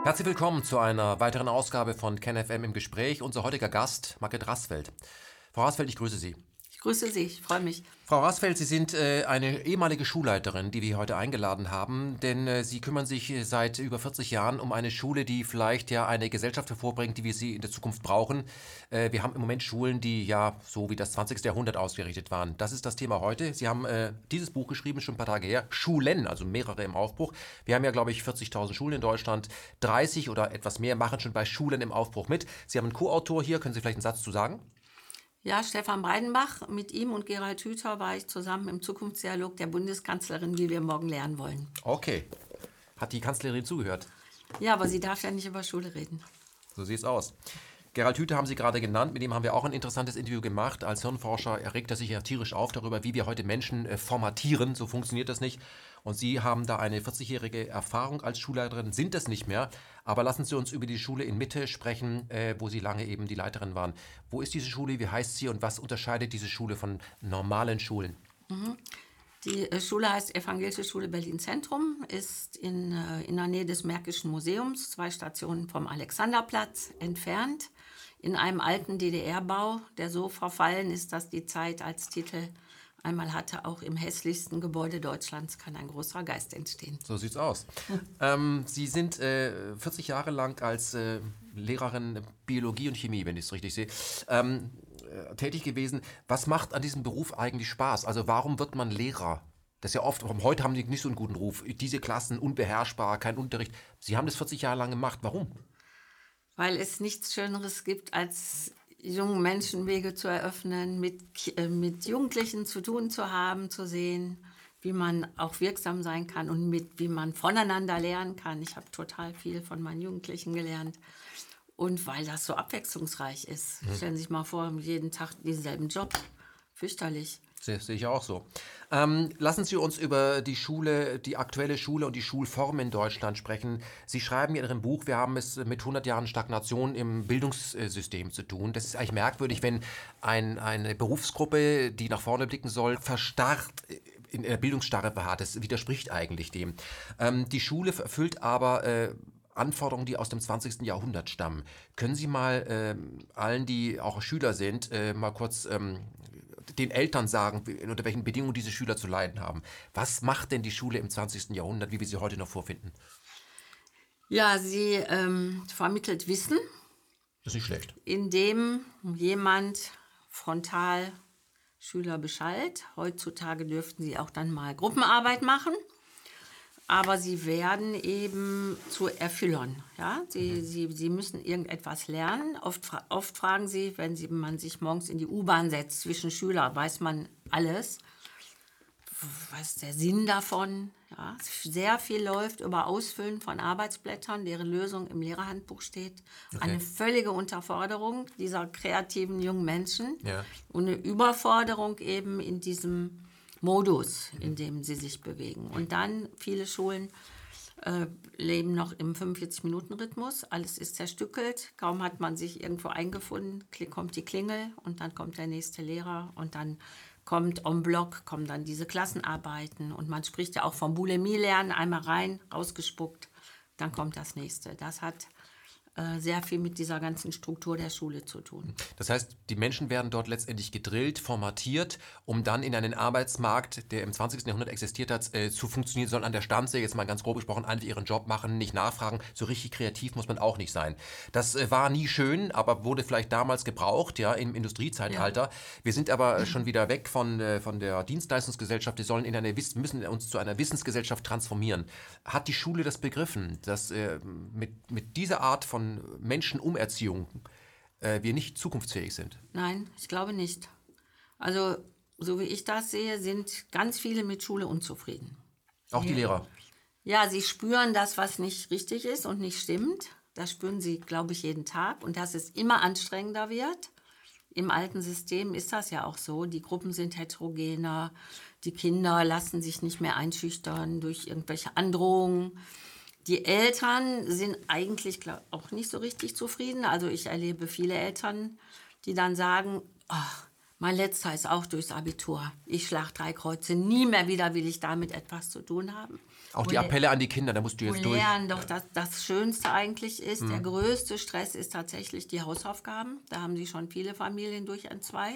Herzlich willkommen zu einer weiteren Ausgabe von KenFM im Gespräch. Unser heutiger Gast, Margret Rasfeld. Frau Rasfeld, ich grüße Sie. Ich grüße Sie, ich freue mich. Frau Rasfeld, Sie sind eine ehemalige Schulleiterin, die wir heute eingeladen haben, denn Sie kümmern sich seit über 40 Jahren um eine Schule, die vielleicht ja eine Gesellschaft hervorbringt, die wir sie in der Zukunft brauchen. Wir haben im Moment Schulen, die ja so wie das 20. Jahrhundert ausgerichtet waren. Das ist das Thema heute. Sie haben dieses Buch geschrieben, schon ein paar Tage her, Schulen, also mehrere im Aufbruch. Wir haben ja, glaube ich, 40.000 Schulen in Deutschland. 30 oder etwas mehr machen schon bei Schulen im Aufbruch mit. Sie haben einen Co-Autor hier, können Sie vielleicht einen Satz zu sagen? Ja, Stefan Breidenbach, mit ihm und Gerald Hüther war ich zusammen im Zukunftsdialog der Bundeskanzlerin, wie wir morgen lernen wollen. Okay. Hat die Kanzlerin zugehört? Ja, aber sie darf ja nicht über Schule reden. So sieht es aus. Gerald Hüther haben Sie gerade genannt, mit dem haben wir auch ein interessantes Interview gemacht. Als Hirnforscher erregt er sich ja tierisch auf darüber, wie wir heute Menschen formatieren. So funktioniert das nicht. Und Sie haben da eine 40-jährige Erfahrung als Schulleiterin, sind das nicht mehr. Aber lassen Sie uns über die Schule in Mitte sprechen, wo Sie lange eben die Leiterin waren. Wo ist diese Schule, wie heißt sie und was unterscheidet diese Schule von normalen Schulen? Die Schule heißt Evangelische Schule Berlin Zentrum, ist in der Nähe des Märkischen Museums, 2 Stationen vom Alexanderplatz entfernt, in einem alten DDR-Bau, der so verfallen ist, dass die Zeit als Titel einmal hatte, auch im hässlichsten Gebäude Deutschlands kann ein großer Geist entstehen. So sieht's aus. Sie sind 40 Jahre lang als Lehrerin Biologie und Chemie, wenn ich es richtig sehe, tätig gewesen. Was macht an diesem Beruf eigentlich Spaß? Also warum wird man Lehrer? Das ist ja oft, heute haben die nicht so einen guten Ruf. Diese Klassen unbeherrschbar, kein Unterricht. Sie haben das 40 Jahre lang gemacht. Warum? Weil es nichts Schöneres gibt, als jungen Menschen Wege zu eröffnen, mit Jugendlichen zu tun zu haben, zu sehen, wie man auch wirksam sein kann und wie man voneinander lernen kann. Ich habe total viel von meinen Jugendlichen gelernt. Und weil das so abwechslungsreich ist. Stellen Sie sich mal vor, jeden Tag denselben Job. Fürchterlich. Sehe ich auch so. Lassen Sie uns über die Schule, die aktuelle Schule und die Schulform in Deutschland sprechen. Sie schreiben in Ihrem Buch, wir haben es mit 100 Jahren Stagnation im Bildungssystem zu tun. Das ist eigentlich merkwürdig, wenn eine Berufsgruppe, die nach vorne blicken soll, verstarrt in der Bildungsstarre verharrt. Das widerspricht eigentlich dem. Die Schule erfüllt aber Anforderungen, die aus dem 20. Jahrhundert stammen. Können Sie mal allen, die auch Schüler sind, mal kurz den Eltern sagen, unter welchen Bedingungen diese Schüler zu leiden haben? Was macht denn die Schule im 20. Jahrhundert, wie wir sie heute noch vorfinden? Ja, sie vermittelt Wissen, Das ist nicht schlecht. indem jemand frontal Schüler beschallt. Heutzutage dürften sie auch dann mal Gruppenarbeit machen. Aber sie werden eben zu Erfüllern. Ja? Sie müssen irgendetwas lernen. Oft fragen sie, wenn man sich morgens in die U-Bahn setzt zwischen Schülern, weiß man alles. Was ist der Sinn davon? Ja? Sehr viel läuft über Ausfüllen von Arbeitsblättern, deren Lösung im Lehrerhandbuch steht. Okay. Eine völlige Unterforderung dieser kreativen jungen Menschen. Ja. Und eine Überforderung eben in diesem Modus, in dem sie sich bewegen. Und dann, viele Schulen leben noch im 45-Minuten-Rhythmus. Alles ist zerstückelt. Kaum hat man sich irgendwo eingefunden, kommt die Klingel und dann kommt der nächste Lehrer und dann kommt en bloc, kommen dann diese Klassenarbeiten. Und man spricht ja auch vom Bulimie-Lernen, einmal rein, rausgespuckt, dann kommt das nächste. Das hat sehr viel mit dieser ganzen Struktur der Schule zu tun. Das heißt, die Menschen werden dort letztendlich gedrillt, formatiert, um dann in einen Arbeitsmarkt, der im 20. Jahrhundert existiert hat, zu funktionieren, sollen an der Stanze, jetzt mal ganz grob gesprochen, einfach ihren Job machen, nicht nachfragen. So richtig kreativ muss man auch nicht sein. Das war nie schön, aber wurde vielleicht damals gebraucht, ja, im Industriezeitalter. Ja. Wir sind aber schon wieder weg von der Dienstleistungsgesellschaft. Wir müssen uns zu einer Wissensgesellschaft transformieren. Hat die Schule das begriffen, dass mit dieser Art von Menschenumerziehung wir nicht zukunftsfähig sind? Nein, ich glaube nicht. Also, so wie ich das sehe, sind ganz viele mit Schule unzufrieden. Auch die Lehrer? Ja, sie spüren das, was nicht richtig ist und nicht stimmt. Das spüren sie, glaube ich, jeden Tag. Und dass es immer anstrengender wird. Im alten System ist das ja auch so. Die Gruppen sind heterogener. Die Kinder lassen sich nicht mehr einschüchtern durch irgendwelche Androhungen. Die Eltern sind eigentlich auch nicht so richtig zufrieden. Also ich erlebe viele Eltern, die dann sagen, ach, mein letzter ist auch durchs Abitur. Ich schlag 3 Kreuze, nie mehr wieder will ich damit etwas zu tun haben. Auch die Appelle an die Kinder, da musst du jetzt durch. Lernen doch das Schönste eigentlich ist, der größte Stress ist tatsächlich die Hausaufgaben. Da haben sie schon viele Familien durchentzweit.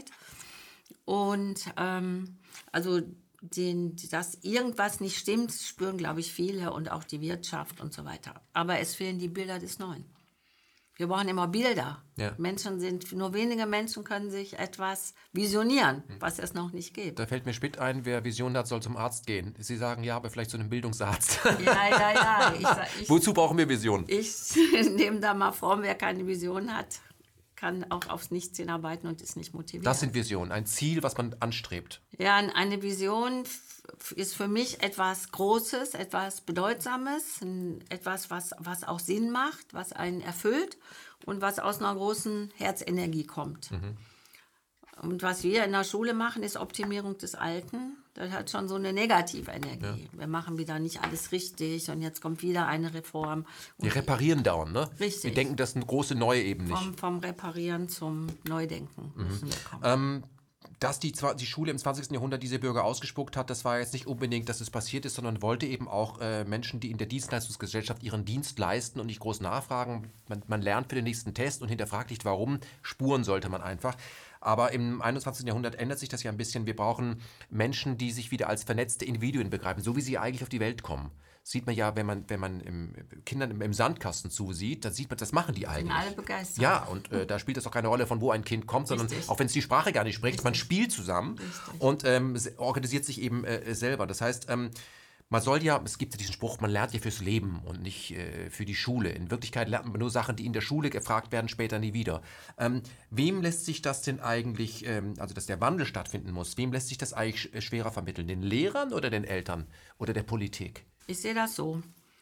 Und also dass irgendwas nicht stimmt, spüren, glaube ich, viele und auch die Wirtschaft und so weiter. Aber es fehlen die Bilder des Neuen. Wir brauchen immer Bilder. Ja. Nur wenige Menschen können sich etwas visionieren, was es noch nicht gibt. Da fällt mir Schmidt ein, wer Vision hat, soll zum Arzt gehen. Sie sagen, ja, aber vielleicht zu einem Bildungsarzt. Ja. Wozu brauchen wir Vision? Ich nehme da mal vor, wer keine Vision hat, kann auch aufs Nichts hinarbeiten und ist nicht motiviert. Das sind Visionen, ein Ziel, was man anstrebt. Ja, eine Vision ist für mich etwas Großes, etwas Bedeutsames, etwas, was auch Sinn macht, was einen erfüllt und was aus einer großen Herzenergie kommt. Und was wir in der Schule machen, ist Optimierung des Alten. Das hat schon so eine negative Energie. Ja. Wir machen wieder nicht alles richtig und jetzt kommt wieder eine Reform. Wir reparieren dauernd, ne? Richtig. Wir denken, das ist eine große neue Ebene nicht. Vom Reparieren zum Neudenken müssen wir kommen. Dass die Schule im 20. Jahrhundert diese Bürger ausgespuckt hat, das war jetzt nicht unbedingt, dass es passiert ist, sondern wollte eben auch Menschen, die in der Dienstleistungsgesellschaft ihren Dienst leisten und nicht groß nachfragen. Man lernt für den nächsten Test und hinterfragt nicht, warum. Spuren sollte man einfach. Aber im 21. Jahrhundert ändert sich das ja ein bisschen. Wir brauchen Menschen, die sich wieder als vernetzte Individuen begreifen, so wie sie eigentlich auf die Welt kommen. Sieht man ja, wenn man Kindern im Sandkasten zusieht, dann sieht man, das machen die eigentlich. Sind alle begeistert. Ja, und da spielt das auch keine Rolle, von wo ein Kind kommt, sondern auch wenn es die Sprache gar nicht spricht, man spielt zusammen und organisiert sich eben selber. Das heißt, man soll ja, es gibt ja diesen Spruch, man lernt ja fürs Leben und nicht für die Schule. In Wirklichkeit lernt man nur Sachen, die in der Schule gefragt werden, später nie wieder. Wem lässt sich das denn eigentlich, also dass der Wandel stattfinden muss, wem lässt sich das eigentlich schwerer vermitteln? Den Lehrern oder den Eltern oder der Politik? Ich sehe das so.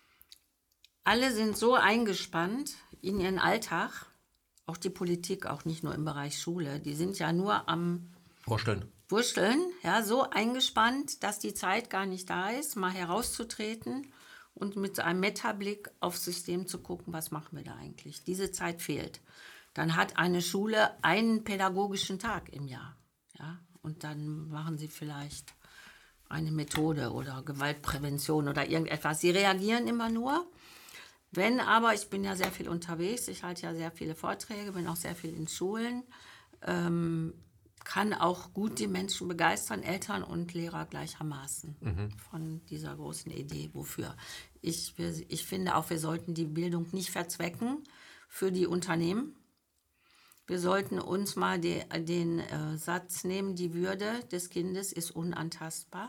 Alle sind so eingespannt in ihren Alltag, auch die Politik, auch nicht nur im Bereich Schule, die sind ja nur am Wursteln, ja, so eingespannt, dass die Zeit gar nicht da ist, mal herauszutreten und mit einem Metablick aufs System zu gucken, was machen wir da eigentlich. Diese Zeit fehlt. Dann hat eine Schule einen pädagogischen Tag im Jahr, ja, und dann machen sie vielleicht eine Methode oder Gewaltprävention oder irgendetwas. Sie reagieren immer nur. Wenn aber, ich bin ja sehr viel unterwegs, ich halte ja sehr viele Vorträge, bin auch sehr viel in Schulen, kann auch gut die Menschen begeistern, Eltern und Lehrer gleichermaßen von dieser großen Idee. Wofür? Ich finde auch, wir sollten die Bildung nicht verzwecken für die Unternehmen. Wir sollten uns mal den Satz nehmen, die Würde des Kindes ist unantastbar.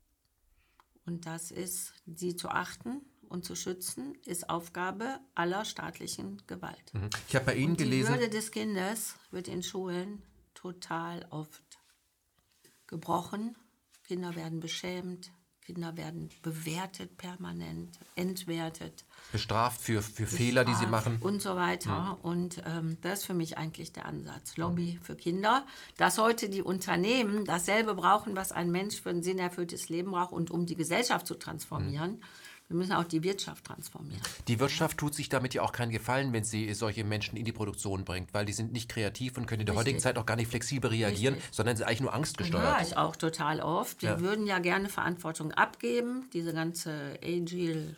Und das ist, sie zu achten und zu schützen, ist Aufgabe aller staatlichen Gewalt. Ich habe bei Ihnen gelesen... Die Würde des Kindes wird in Schulen total oft gebrochen. Kinder werden beschämt, Kinder werden bewertet permanent, entwertet. Bestraft für Fehler, die sie machen. Und so weiter. Und das ist für mich eigentlich der Ansatz. Lobby für Kinder. Dass heute die Unternehmen dasselbe brauchen, was ein Mensch für ein sinnerfülltes Leben braucht und um die Gesellschaft zu transformieren. Wir müssen auch die Wirtschaft transformieren. Die Wirtschaft tut sich damit ja auch keinen Gefallen, wenn sie solche Menschen in die Produktion bringt, weil die sind nicht kreativ und können in der heutigen Zeit auch gar nicht flexibel reagieren, sondern sind eigentlich nur angstgesteuert. Ja, ich auch total oft. Wir würden ja gerne Verantwortung abgeben, diese ganze Agile,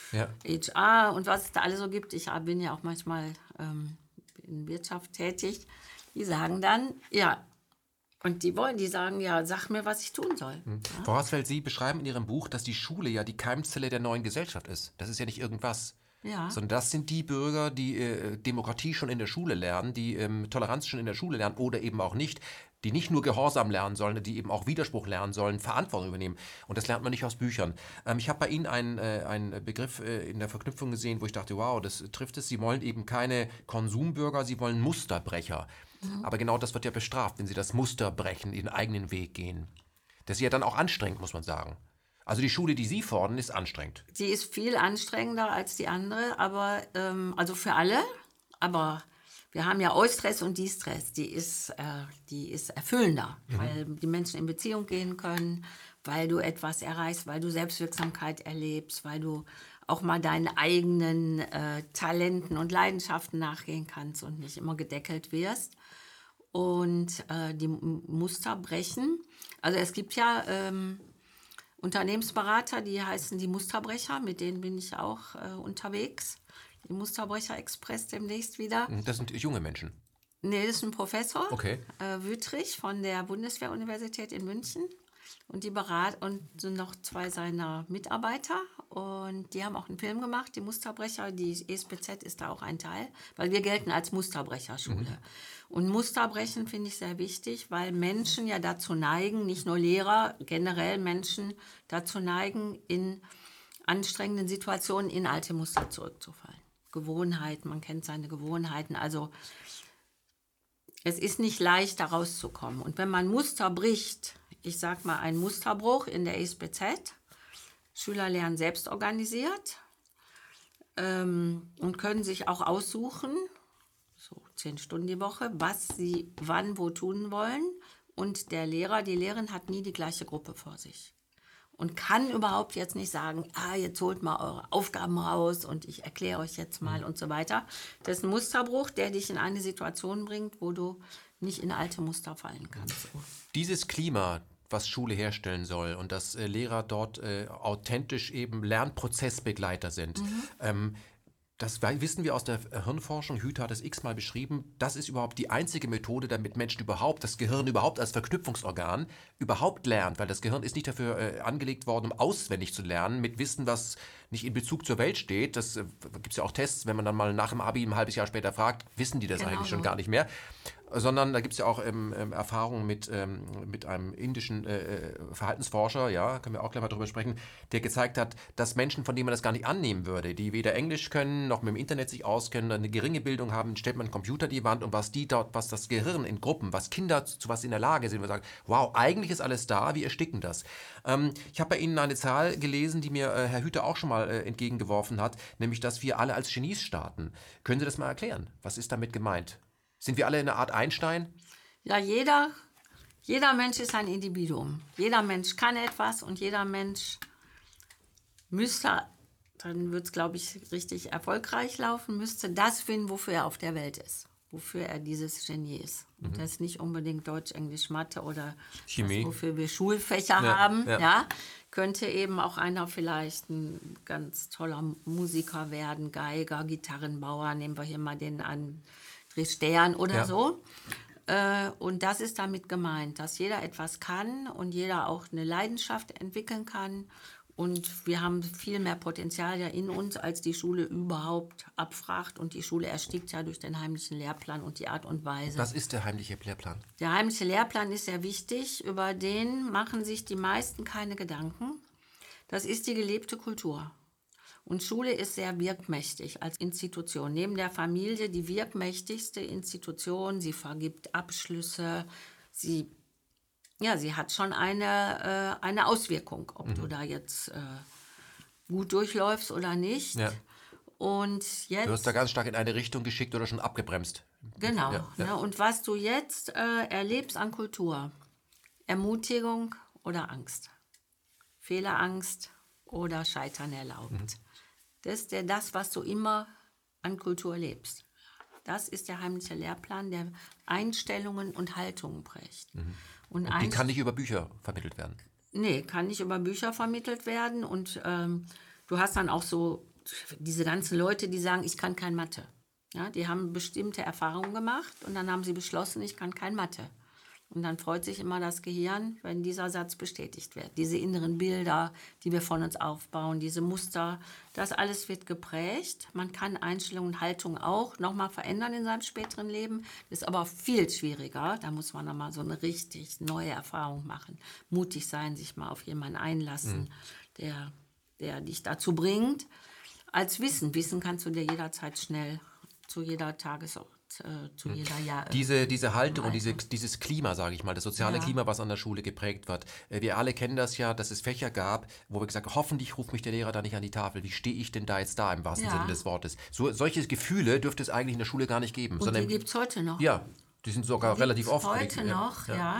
HR und was es da alles so gibt. Ich bin ja auch manchmal in Wirtschaft tätig. Die sagen dann, ja, und die sagen, ja, sag mir, was ich tun soll. Ja? Frau Hassfeld, Sie beschreiben in Ihrem Buch, dass die Schule ja die Keimzelle der neuen Gesellschaft ist. Das ist ja nicht irgendwas. Ja. Sondern das sind die Bürger, die Demokratie schon in der Schule lernen, die Toleranz schon in der Schule lernen oder eben auch nicht, die nicht nur Gehorsam lernen sollen, die eben auch Widerspruch lernen sollen, Verantwortung übernehmen. Und das lernt man nicht aus Büchern. Ich habe bei Ihnen einen Begriff in der Verknüpfung gesehen, wo ich dachte, wow, das trifft es. Sie wollen eben keine Konsumbürger, Sie wollen Musterbrecher. Aber genau das wird ja bestraft, wenn Sie das Muster brechen, Ihren eigenen Weg gehen. Das ist ja dann auch anstrengend, muss man sagen. Also die Schule, die Sie fordern, ist anstrengend. Sie ist viel anstrengender als die andere, aber also für alle. Aber wir haben ja Eustress und Distress. Die ist erfüllender, weil die Menschen in Beziehung gehen können, weil du etwas erreichst, weil du Selbstwirksamkeit erlebst, weil du auch mal deinen eigenen Talenten und Leidenschaften nachgehen kannst und nicht immer gedeckelt wirst. Und die Muster brechen. Also es gibt ja Unternehmensberater, die heißen die Musterbrecher, mit denen bin ich auch unterwegs. Die Musterbrecher Express demnächst wieder. Das sind junge Menschen. Nee, das ist ein Professor, Okay. Wüthrich von der Bundeswehr-Universität in München. Und die und sind noch 2 seiner Mitarbeiter. Und die haben auch einen Film gemacht, die Musterbrecher. Die ESPZ ist da auch ein Teil, weil wir gelten als Musterbrecherschule. Und Musterbrechen finde ich sehr wichtig, weil Menschen ja dazu neigen, nicht nur Lehrer, generell Menschen dazu neigen, in anstrengenden Situationen in alte Muster zurückzufallen. Gewohnheiten, man kennt seine Gewohnheiten. Also es ist nicht leicht, da rauszukommen. Und wenn man Muster bricht, ich sage mal ein Musterbruch in der ESPZ, Schüler lernen selbst organisiert und können sich auch aussuchen, so 10 Stunden die Woche, was sie wann wo tun wollen. Und der Lehrer, die Lehrerin hat nie die gleiche Gruppe vor sich. Und kann überhaupt jetzt nicht sagen, jetzt holt mal eure Aufgaben raus und ich erkläre euch jetzt mal und so weiter. Das ist ein Musterbruch, der dich in eine Situation bringt, wo du nicht in alte Muster fallen kannst. Dieses Klima, was Schule herstellen soll und dass Lehrer dort authentisch eben Lernprozessbegleiter sind, das wissen wir aus der Hirnforschung, Hüther hat es x-mal beschrieben, das ist überhaupt die einzige Methode, damit Menschen überhaupt, das Gehirn überhaupt als Verknüpfungsorgan überhaupt lernt, weil das Gehirn ist nicht dafür angelegt worden, um auswendig zu lernen, mit Wissen, was nicht in Bezug zur Welt steht. Das gibt es ja auch Tests, wenn man dann mal nach dem Abi ein halbes Jahr später fragt, wissen die das eigentlich schon gar nicht mehr. Sondern da gibt es ja auch Erfahrungen mit einem indischen Verhaltensforscher, ja, können wir auch gleich mal drüber sprechen, der gezeigt hat, dass Menschen, von denen man das gar nicht annehmen würde, die weder Englisch können, noch mit dem Internet sich auskennen, eine geringe Bildung haben, stellt man einen Computer die Wand und was das Gehirn in Gruppen, was Kinder zu was in der Lage sind, wir sagen, wow, eigentlich ist alles da, wir ersticken das. Ich habe bei Ihnen eine Zahl gelesen, die mir Herr Hüther auch schon mal entgegengeworfen hat, nämlich, dass wir alle als Genies starten. Können Sie das mal erklären? Was ist damit gemeint? Sind wir alle eine Art Einstein? Ja, jeder Mensch ist ein Individuum. Jeder Mensch kann etwas und jeder Mensch müsste, dann wird es, glaube ich, richtig erfolgreich laufen, müsste das finden, wofür er auf der Welt ist. Wofür er dieses Genie ist. Und das ist nicht unbedingt Deutsch, Englisch, Mathe oder Chemie. Das, wofür wir Schulfächer haben. Ja. Könnte eben auch einer vielleicht ein ganz toller Musiker werden, Geiger, Gitarrenbauer, nehmen wir hier mal den an, Stern oder so. Und das ist damit gemeint, dass jeder etwas kann und jeder auch eine Leidenschaft entwickeln kann. Und wir haben viel mehr Potenzial ja in uns, als die Schule überhaupt abfragt. Und die Schule erstickt ja durch den heimlichen Lehrplan und die Art und Weise. Was ist der heimliche Lehrplan? Der heimliche Lehrplan ist sehr wichtig. Über den machen sich die meisten keine Gedanken. Das ist die gelebte Kultur. Und Schule ist sehr wirkmächtig als Institution. Neben der Familie die wirkmächtigste Institution. Sie vergibt Abschlüsse. Sie hat schon eine Auswirkung, ob du da jetzt gut durchläufst oder nicht. Ja. Und jetzt, du hast da ganz stark in eine Richtung geschickt oder schon abgebremst. Genau. Ja. Ne, und was du jetzt erlebst an Kultur, Ermutigung oder Angst, Fehlerangst oder Scheitern erlaubt. Das ist das, was du immer an Kultur lebst. Das ist der heimliche Lehrplan, der Einstellungen und Haltungen prägt. Und die kann nicht über Bücher vermittelt werden? Nee, kann nicht über Bücher vermittelt werden. Und du hast dann auch so diese ganzen Leute, die sagen, ich kann kein Mathe. Ja, die haben bestimmte Erfahrungen gemacht und dann haben sie beschlossen, ich kann kein Mathe. Und dann freut sich immer das Gehirn, wenn dieser Satz bestätigt wird. Diese inneren Bilder, die wir von uns aufbauen, diese Muster, das alles wird geprägt. Man kann Einstellungen und Haltungen auch nochmal verändern in seinem späteren Leben. Das ist aber viel schwieriger. Da muss man nochmal so eine richtig neue Erfahrung machen. Mutig sein, sich mal auf jemanden einlassen, der dich dazu bringt. Als Wissen. Wissen kannst du dir jederzeit schnell, zu jeder Tagesordnung. Zu jeder Jahr. Diese Haltung und dieses Klima, sage ich mal, das soziale Klima, was an der Schule geprägt wird. Wir alle kennen das ja, dass es Fächer gab, wo wir gesagt haben, hoffentlich ruft mich der Lehrer da nicht an die Tafel. Wie stehe ich denn da jetzt da, im wahrsten Sinne des Wortes? Solche Gefühle dürfte es eigentlich in der Schule gar nicht geben. Und die gibt es heute noch. Ja, die sind sogar relativ oft. Heute noch, ja.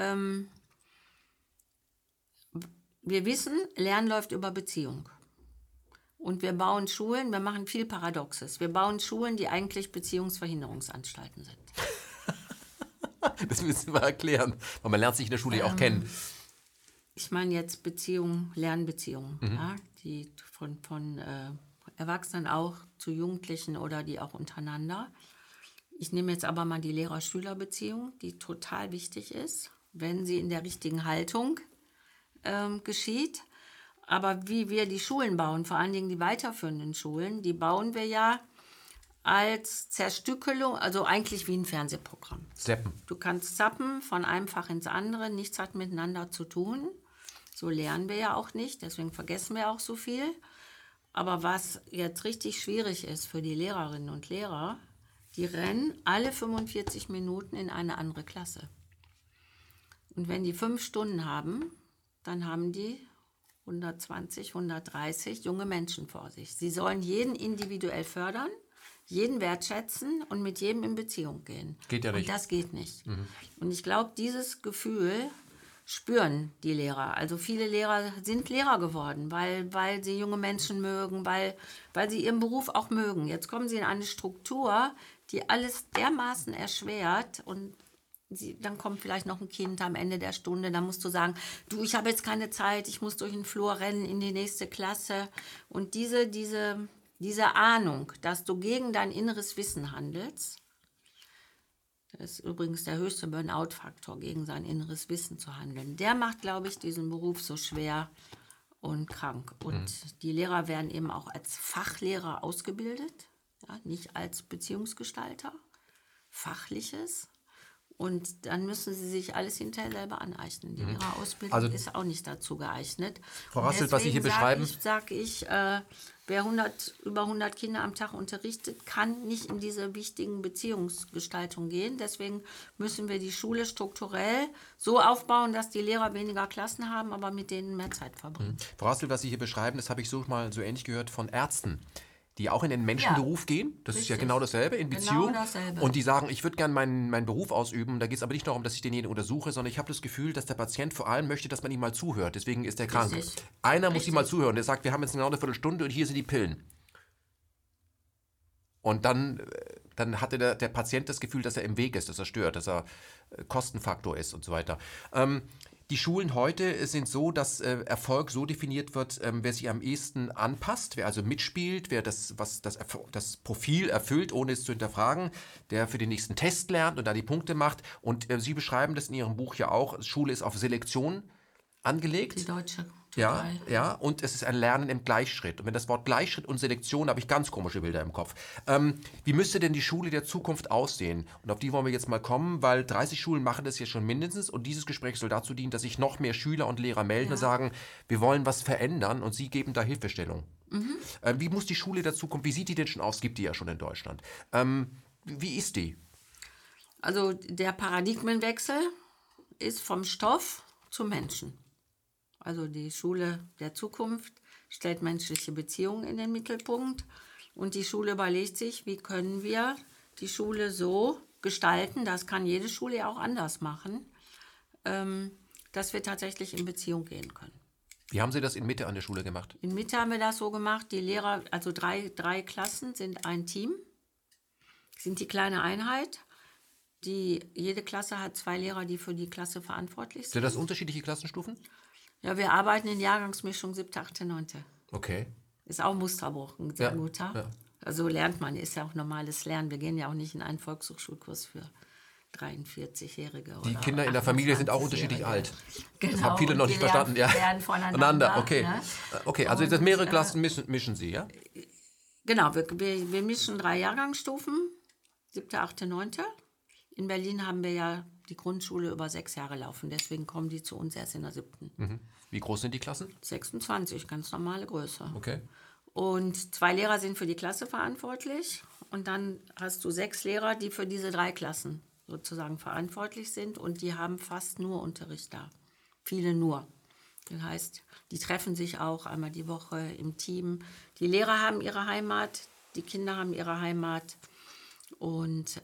Wir wissen, Lernen läuft über Beziehung. Und wir bauen Schulen, wir machen viel Paradoxes. Wir bauen Schulen, die eigentlich Beziehungsverhinderungsanstalten sind. Das müssen wir erklären, weil man lernt sich in der Schule ja auch kennen. Ich meine jetzt Beziehungen, Lernbeziehungen, ja, die von Erwachsenen auch zu Jugendlichen oder die auch untereinander. Ich nehme jetzt aber mal die Lehrer-Schüler-Beziehung, die total wichtig ist, wenn sie in der richtigen Haltung geschieht. Aber wie wir die Schulen bauen, vor allen Dingen die weiterführenden Schulen, die bauen wir ja als Zerstückelung, also eigentlich wie ein Fernsehprogramm. Zappen. Du kannst zappen von einem Fach ins andere, nichts hat miteinander zu tun. So lernen wir ja auch nicht, deswegen vergessen wir auch so viel. Aber was jetzt richtig schwierig ist für die Lehrerinnen und Lehrer, die rennen alle 45 Minuten in eine andere Klasse. Und wenn die 5 Stunden haben, dann haben die 120, 130 junge Menschen vor sich. Sie sollen jeden individuell fördern, jeden wertschätzen und mit jedem in Beziehung gehen. Geht ja nicht. Und das geht nicht. Und ich glaube, dieses Gefühl spüren die Lehrer. Also viele Lehrer sind Lehrer geworden, weil sie junge Menschen mögen, weil sie ihren Beruf auch mögen. Jetzt kommen sie in eine Struktur, die alles dermaßen erschwert und dann kommt vielleicht noch ein Kind am Ende der Stunde, dann musst du sagen, du, ich habe jetzt keine Zeit, ich muss durch den Flur rennen in die nächste Klasse. Und diese Ahnung, dass du gegen dein inneres Wissen handelst, das ist übrigens der höchste Burnout-Faktor, gegen sein inneres Wissen zu handeln. Der macht, glaube ich, diesen Beruf so schwer und krank. Und die Lehrer werden eben auch als Fachlehrer ausgebildet, ja, nicht als Beziehungsgestalter, Fachliches. Und dann müssen sie sich alles hinterher selber aneignen. Die Lehrerausbildung ist auch nicht dazu geeignet. Frau Rasselt, was Sie hier beschreiben... Sag ich, wer über 100 Kinder am Tag unterrichtet, kann nicht in diese wichtigen Beziehungsgestaltung gehen. Deswegen müssen wir die Schule strukturell so aufbauen, dass die Lehrer weniger Klassen haben, aber mit denen mehr Zeit verbringen. Frau Rasselt, was Sie hier beschreiben, das habe ich so mal so ähnlich gehört von Ärzten, die auch in den Menschenberuf gehen. Das ist ja genau dasselbe, in Beziehung. Genau dasselbe. Und die sagen, ich würde gerne meinen Beruf ausüben. Da geht es aber nicht darum, dass ich denjenigen untersuche, sondern ich habe das Gefühl, dass der Patient vor allem möchte, dass man ihm mal zuhört. Deswegen ist er krank. Richtig. Einer muss ihm mal zuhören. Der sagt, wir haben jetzt genau eine Viertelstunde und hier sind die Pillen. Und dann hatte der Patient das Gefühl, dass er im Weg ist, dass er stört, dass er Kostenfaktor ist und so weiter. Die Schulen heute sind so, dass Erfolg so definiert wird, wer sich am ehesten anpasst, wer also mitspielt, wer das Profil erfüllt, ohne es zu hinterfragen, der für den nächsten Test lernt und da die Punkte macht. Und Sie beschreiben das in Ihrem Buch ja auch, Schule ist auf Selektion angelegt. Die deutsche. Ja, und es ist ein Lernen im Gleichschritt. Und wenn das Wort Gleichschritt und Selektion, habe ich ganz komische Bilder im Kopf. Wie müsste denn die Schule der Zukunft aussehen? Und auf die wollen wir jetzt mal kommen, weil 30 Schulen machen das ja schon mindestens. Und dieses Gespräch soll dazu dienen, dass sich noch mehr Schüler und Lehrer melden und sagen, wir wollen was verändern und Sie geben da Hilfestellung. Wie muss die Schule der Zukunft, wie sieht die denn schon aus? Gibt die ja schon in Deutschland. Wie ist die? Also der Paradigmenwechsel ist vom Stoff zum Menschen. Also die Schule der Zukunft stellt menschliche Beziehungen in den Mittelpunkt und die Schule überlegt sich, wie können wir die Schule so gestalten, das kann jede Schule ja auch anders machen, dass wir tatsächlich in Beziehung gehen können. Wie haben Sie das in Mitte an der Schule gemacht? In Mitte haben wir das so gemacht, die Lehrer, also drei Klassen sind ein Team, sind die kleine Einheit. Jede Klasse hat 2 Lehrer, die für die Klasse verantwortlich sind. Sind das unterschiedliche Klassenstufen? Ja, wir arbeiten in Jahrgangsmischung 7., 8., 9. Okay. Ist auch Musterbruch, ein sehr guter. Ja. Also lernt man, ist ja auch normales Lernen. Wir gehen ja auch nicht in einen Volkshochschulkurs für 43-Jährige. Die Kinder in der Familie sind auch unterschiedlich alt. Genau. Das haben viele noch nicht verstanden. Ja. Lernen voneinander. Okay. Ne? Okay, also das mehrere Klassen mischen Sie, ja? Genau, wir mischen 3 Jahrgangsstufen, 7., 8., 9. In Berlin haben wir ja die Grundschule über 6 Jahre laufen, deswegen kommen die zu uns erst in der 7. Wie groß sind die Klassen? 26, ganz normale Größe. Okay. Und 2 Lehrer sind für die Klasse verantwortlich und dann hast du 6 Lehrer, die für diese 3 Klassen sozusagen verantwortlich sind und die haben fast nur Unterricht da. Viele nur. Das heißt, die treffen sich auch einmal die Woche im Team. Die Lehrer haben ihre Heimat, die Kinder haben ihre Heimat und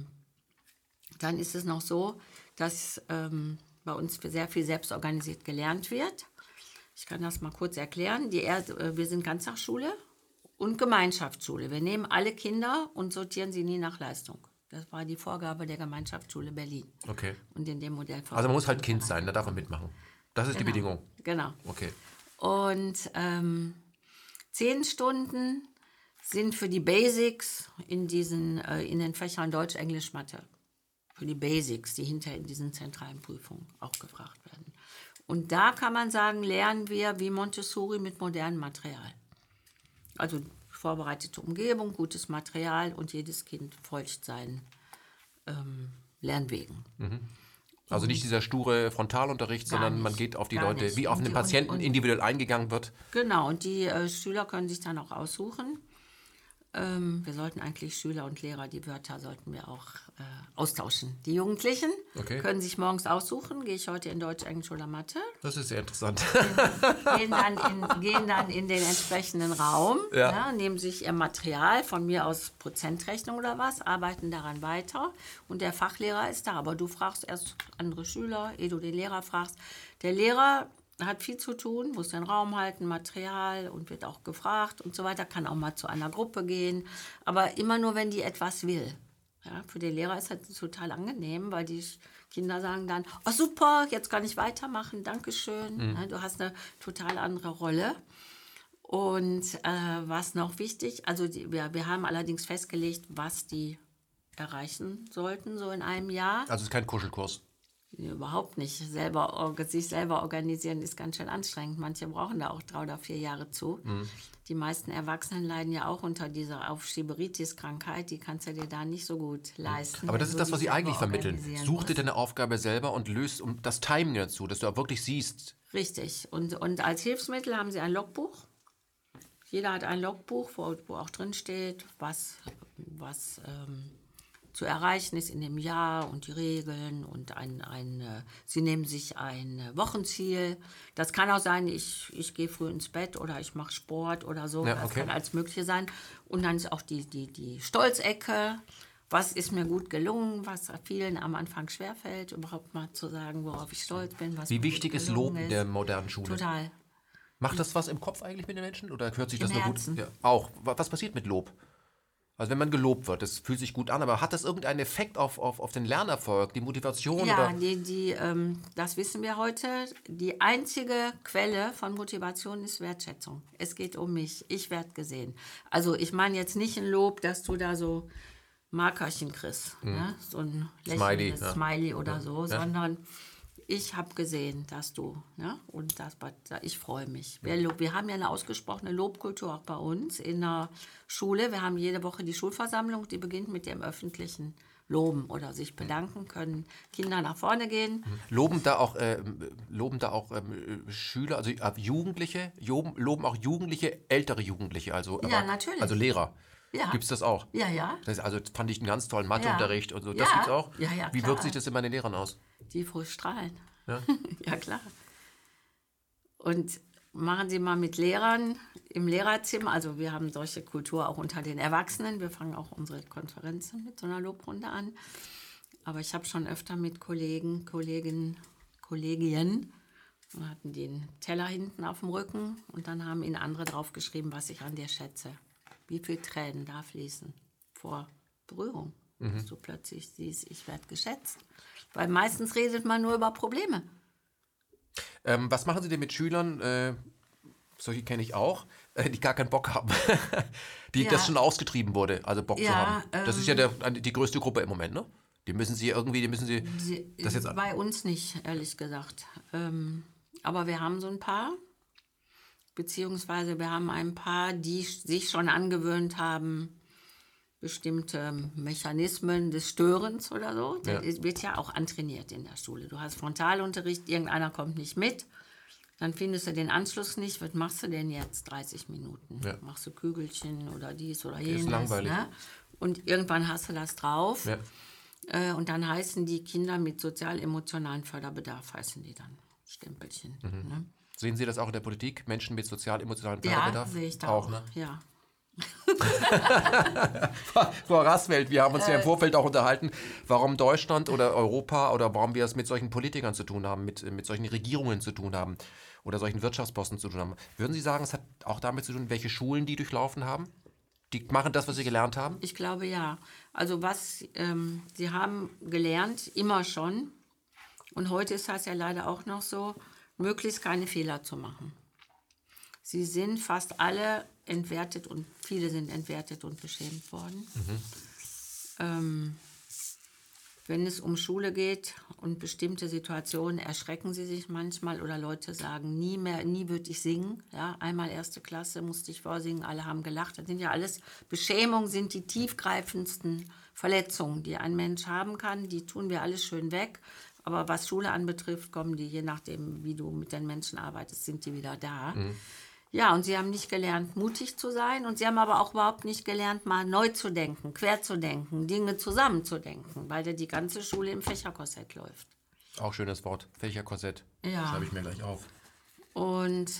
dann ist es noch so, dass bei uns sehr viel selbstorganisiert gelernt wird. Ich kann das mal kurz erklären. Wir sind Ganztagsschule und Gemeinschaftsschule. Wir nehmen alle Kinder und sortieren sie nie nach Leistung. Das war die Vorgabe der Gemeinschaftsschule Berlin. Okay. Und in dem Modell also man muss halt Kind sein, da darf man mitmachen. Das ist die Genau. Bedingung. Genau. Okay. Und 10 Stunden sind für die Basics in den Fächern Deutsch, Englisch, Mathe. Für die Basics, die hinterher in diesen zentralen Prüfungen auch gefragt werden. Und da kann man sagen, lernen wir wie Montessori mit modernem Material. Also vorbereitete Umgebung, gutes Material und jedes Kind folgt seinen Lernwegen. Also nicht dieser sture Frontalunterricht, Gar sondern man nicht, geht auf die gar Leute, nicht. wie auf Und einen die- Patienten und- individuell eingegangen wird. Genau, und die Schüler können sich dann auch aussuchen. Wir sollten eigentlich Schüler und Lehrer, die Wörter sollten wir auch austauschen. Die Jugendlichen können sich morgens aussuchen, gehe ich heute in Deutsch, Englisch oder Mathe, Das ist sehr interessant. gehen dann in den entsprechenden Raum, Ja. nehmen sich ihr Material, von mir aus Prozentrechnung oder was, arbeiten daran weiter und der Fachlehrer ist da. Aber du fragst erst andere Schüler, ehe du den Lehrer fragst. Der Lehrer hat viel zu tun, muss den Raum halten, Material und wird auch gefragt und so weiter, kann auch mal zu einer Gruppe gehen, aber immer nur, wenn die etwas will. Ja, für den Lehrer ist das total angenehm, weil die Kinder sagen dann, oh super, jetzt kann ich weitermachen, Dankeschön. Ja, du hast eine total andere Rolle. Und was noch wichtig, also wir haben allerdings festgelegt, was die erreichen sollten, so in einem Jahr. Also es ist kein Kuschelkurs. Nee, überhaupt nicht. Sich selber organisieren ist ganz schön anstrengend. Manche brauchen da auch 3 oder 4 Jahre zu. Die meisten Erwachsenen leiden ja auch unter dieser Aufschieberitis-Krankheit. Die kannst du dir da nicht so gut leisten. Aber das wenn ist du das, was dich Sie eigentlich selber vermitteln. organisieren Such dir musst. deine Aufgabe selber und löst das Timing dazu, dass du auch wirklich siehst. Richtig. Und als Hilfsmittel haben sie ein Logbuch. Jeder hat ein Logbuch, wo auch drin steht, was zu erreichen ist in dem Jahr und die Regeln und sie nehmen sich ein Wochenziel. Das kann auch sein, ich gehe früh ins Bett oder ich mache Sport oder so. Ja, Das okay. kann alles Mögliche sein. Und dann ist auch die Stolzecke. Was ist mir gut gelungen, was vielen am Anfang schwerfällt, überhaupt mal zu sagen, worauf ich stolz bin. Was Wie mir wichtig gut ist gelungen Lob in der modernen Schule? Total. Macht das was im Kopf eigentlich mit den Menschen? Oder hört sich das Im nur Herzen. gut? Ja, auch. Was passiert mit Lob? Also wenn man gelobt wird, das fühlt sich gut an, aber hat das irgendeinen Effekt auf den Lernerfolg, die Motivation? Ja, oder? das wissen wir heute. Die einzige Quelle von Motivation ist Wertschätzung. Es geht um mich. Ich werde gesehen. Also ich meine jetzt nicht ein Lob, dass du da so Markerchen kriegst, ne? So ein lächelndes ja. Smiley oder so, Ja. sondern ich habe gesehen, dass du, ne? Und ich freue mich. Wir haben ja eine ausgesprochene Lobkultur auch bei uns in der Schule. Wir haben jede Woche die Schulversammlung, die beginnt mit dem öffentlichen Loben oder sich bedanken können. Kinder nach vorne gehen. Loben da auch Schüler, also Jugendliche, loben auch Jugendliche, ältere Jugendliche, also, Ja, natürlich. also Lehrer. Ja. Gibt es das auch? Ja, ja. Das also fand ich einen ganz tollen Matheunterricht und so. Das Ja. gibt's auch? Ja, ja, Wie klar. wirkt sich das in meinen Lehrern aus? Die früh strahlen. Ja? Ja, klar. Und machen Sie mal mit Lehrern im Lehrerzimmer, also wir haben solche Kultur auch unter den Erwachsenen. Wir fangen auch unsere Konferenzen mit so einer Lobrunde an. Aber ich habe schon öfter mit Kollegen, Kolleginnen, wir hatten den Teller hinten auf dem Rücken und dann haben ihnen andere draufgeschrieben, was ich an dir schätze. Wie viel Tränen da fließen vor Berührung. Dass du plötzlich siehst, ich werde geschätzt. Weil meistens redet man nur über Probleme. Was machen Sie denn mit Schülern, solche kenne ich auch, die gar keinen Bock haben, die Ja. das schon ausgetrieben wurde, also Bock zu Ja, haben. Das ist ja die größte Gruppe im Moment, ne? Die müssen Sie das jetzt Bei uns nicht, ehrlich gesagt. Aber wir haben so ein paar, beziehungsweise wir haben ein paar, die sich schon angewöhnt haben, bestimmte Mechanismen des Störens oder so. Ja. Das wird ja auch antrainiert in der Schule. Du hast Frontalunterricht, irgendeiner kommt nicht mit, dann findest du den Anschluss nicht. Was machst du denn jetzt 30 Minuten? Ja. Machst du Kügelchen oder dies oder jenes? langweilig. Ne? Und irgendwann hast du das drauf. Ja. Und dann heißen die Kinder mit sozial-emotionalen Förderbedarf, heißen die dann Stempelchen. Ne? Sehen Sie das auch in der Politik? Menschen mit sozial-emotionalen Ja, Förderbedarf? sehe ich da auch. auch. Ne? Ja. Frau Rasfeld, wir haben uns ja im Vorfeld auch unterhalten, warum Deutschland oder Europa oder warum wir es mit solchen Politikern zu tun haben, mit solchen Regierungen zu tun haben oder solchen Wirtschaftsposten zu tun haben. Würden Sie sagen, es hat auch damit zu tun, welche Schulen die durchlaufen haben? Die machen das, was sie gelernt haben? Ich glaube ja. Also sie haben gelernt, immer schon. Und heute ist das ja leider auch noch so, möglichst keine Fehler zu machen. Sie sind fast alle entwertet und viele sind entwertet und beschämt worden. Wenn es um Schule geht und bestimmte Situationen, erschrecken sie sich manchmal oder Leute sagen, nie würde ich singen. Ja, einmal 1. Klasse musste ich vorsingen, alle haben gelacht. Das sind ja alles, Beschämungen sind die tiefgreifendsten Verletzungen, die ein Mensch haben kann. Die tun wir alles schön weg. Aber was Schule anbetrifft, kommen die, je nachdem, wie du mit den Menschen arbeitest, sind die wieder da. Ja, und sie haben nicht gelernt, mutig zu sein. Und sie haben aber auch überhaupt nicht gelernt, mal neu zu denken, quer zu denken, Dinge zusammenzudenken, weil ja die ganze Schule im Fächerkorsett läuft. Auch schönes Wort, Fächerkorsett. Ja. Schreibe ich mir gleich auf. Und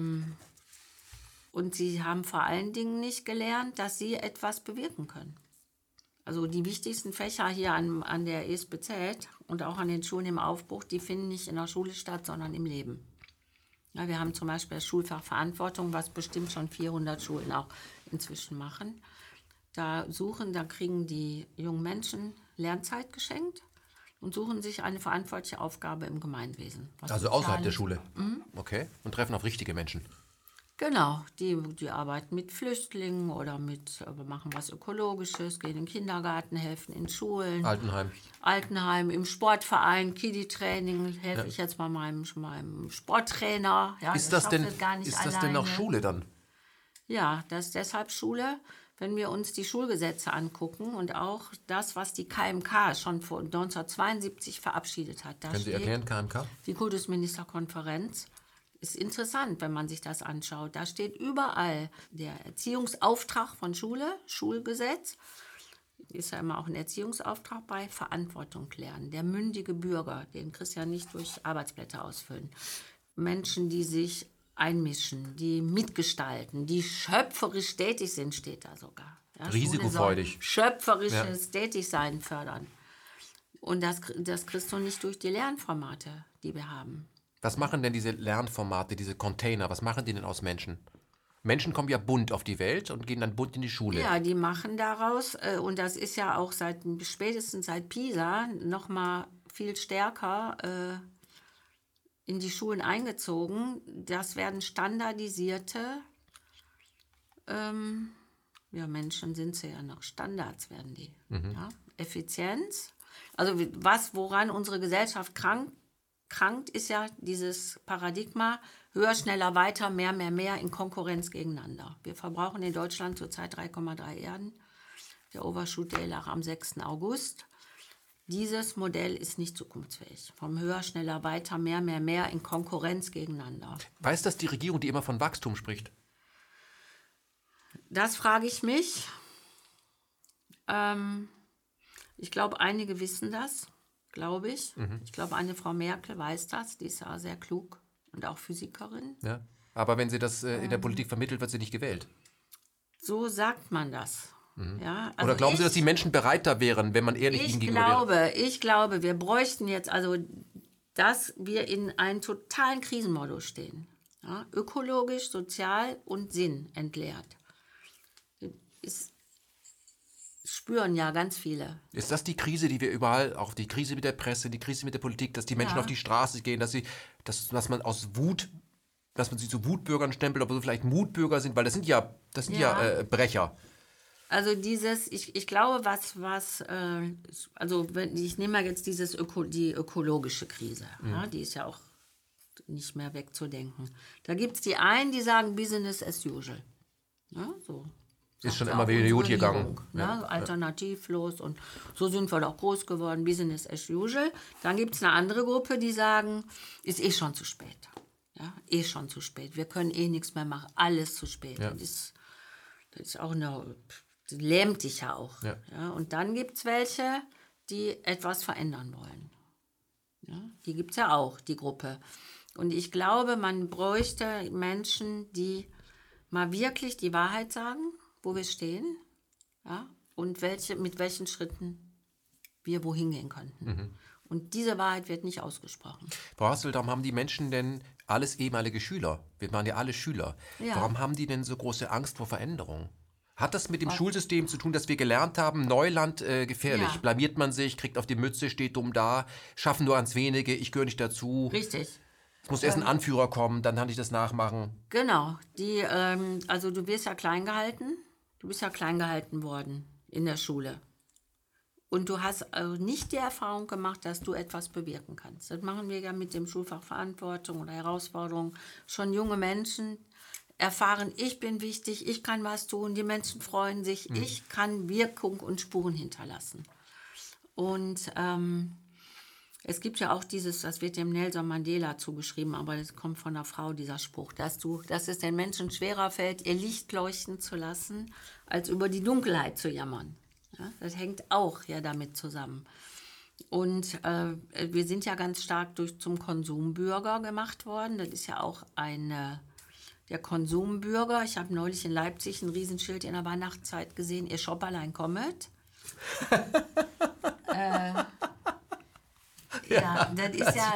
sie haben vor allen Dingen nicht gelernt, dass sie etwas bewirken können. Also die wichtigsten Fächer hier an der ESBZ und auch an den Schulen im Aufbruch, die finden nicht in der Schule statt, sondern im Leben. Ja, wir haben zum Beispiel das Schulfach Verantwortung, was bestimmt schon 400 Schulen auch inzwischen machen. Da kriegen die jungen Menschen Lernzeit geschenkt und suchen sich eine verantwortliche Aufgabe im Gemeinwesen. Also außerhalb der Schule? Okay. Und treffen auf richtige Menschen? Genau, die arbeiten mit Flüchtlingen oder machen was Ökologisches, gehen in den Kindergarten, helfen in Schulen. Altenheim, im Sportverein, Kiddie-Training, helfe ich jetzt mal meinem Sporttrainer. Ja, ist das denn noch Schule dann? Ja, das ist deshalb Schule. Wenn wir uns die Schulgesetze angucken und auch das, was die KMK schon vor 1972 verabschiedet hat. Können Sie erklären, KMK? Die Kultusministerkonferenz. Ist interessant, wenn man sich das anschaut. Da steht überall der Erziehungsauftrag von Schule, Schulgesetz. Ist ja immer auch ein Erziehungsauftrag bei Verantwortung lernen. Der mündige Bürger, den kriegst du ja nicht durch Arbeitsblätter ausfüllen. Menschen, die sich einmischen, die mitgestalten, die schöpferisch tätig sind, steht da sogar. Ja, risikofreudig. Schöpferisches Tätigsein fördern. Und das kriegst du nicht durch die Lernformate, die wir haben. Was machen denn diese Lernformate, diese Container, was machen die denn aus Menschen? Menschen kommen ja bunt auf die Welt und gehen dann bunt in die Schule. Ja, die machen daraus, und das ist ja auch spätestens seit Pisa noch mal viel stärker in die Schulen eingezogen. Das werden standardisierte, Menschen sind sie ja noch, Standards werden die. Ja? Effizienz, also woran unsere Gesellschaft krankt, ist ja dieses Paradigma, höher, schneller, weiter, mehr in Konkurrenz gegeneinander. Wir verbrauchen in Deutschland zurzeit 3,3 Erden. Der Overshoot Day lag am 6. August. Dieses Modell ist nicht zukunftsfähig. Vom höher, schneller, weiter, mehr in Konkurrenz gegeneinander. Weiß das die Regierung, die immer von Wachstum spricht? Das frage ich mich. Ich glaube, einige wissen das. Glaube ich. Ich glaube, eine Frau Merkel weiß das. Die ist ja sehr klug und auch Physikerin. Ja. Aber wenn sie das in der Politik vermittelt, wird sie nicht gewählt. So sagt man das. Ja, also oder glauben Sie, dass die Menschen bereiter wären, wenn man ehrlich ihnen gegenüber wäre? Ich glaube, wir bräuchten jetzt, dass wir in einem totalen Krisenmodus stehen. Ja, ökologisch, sozial und Sinn entleert. Spüren ja ganz viele. Ist das die Krise, die wir überall, auch die Krise mit der Presse, die Krise mit der Politik, dass die Menschen auf die Straße gehen, dass man aus Wut, dass man sie zu Wutbürgern stempelt, obwohl sie vielleicht Mutbürger sind, weil das sind ja Brecher. Also ich glaube, ich nehme mal jetzt die ökologische Krise, ja, die ist ja auch nicht mehr wegzudenken. Da gibt es die einen, die sagen Business as usual. Ja, so. Ist schon immer wieder gut gegangen. Alternativlos und so sind wir doch groß geworden, Business as usual. Dann gibt es eine andere Gruppe, die sagen, ist schon zu spät. Ja, schon zu spät. Wir können nichts mehr machen, alles zu spät. Ja. Das ist auch das lähmt dich ja auch. Ja. Ja, und dann gibt es welche, die etwas verändern wollen. Ja, die gibt es ja auch, die Gruppe. Und ich glaube, man bräuchte Menschen, die mal wirklich die Wahrheit sagen, wo wir stehen, ja, und mit welchen Schritten wir wohin gehen könnten. Und diese Wahrheit wird nicht ausgesprochen. Frau Hasseldam, haben die Menschen denn alles ehemalige Schüler? Wir waren ja alle Schüler. Ja. Warum haben die denn so große Angst vor Veränderung? Hat das mit dem Schulsystem zu tun, dass wir gelernt haben, Neuland gefährlich? Ja. Blamiert man sich, kriegt auf die Mütze, steht dumm da, schaffen nur ans Wenige, ich gehöre nicht dazu. Richtig. Muss erst ein Anführer kommen, dann kann ich das nachmachen. Genau, also du wirst ja klein gehalten, du bist ja klein gehalten worden in der Schule. Und du hast also nicht die Erfahrung gemacht, dass du etwas bewirken kannst. Das machen wir ja mit dem Schulfach Verantwortung oder Herausforderung. Schon junge Menschen erfahren, ich bin wichtig, ich kann was tun, die Menschen freuen sich, ich kann Wirkung und Spuren hinterlassen. Und es gibt ja auch das wird dem Nelson Mandela zugeschrieben, aber das kommt von einer Frau, dieser Spruch, dass es den Menschen schwerer fällt, ihr Licht leuchten zu lassen, als über die Dunkelheit zu jammern. Ja, das hängt auch ja damit zusammen. Und wir sind ja ganz stark zum Konsumbürger gemacht worden. Das ist ja auch der Konsumbürger. Ich habe neulich in Leipzig ein Riesenschild in der Weihnachtszeit gesehen, ihr Shopperlein kommet. Ja, das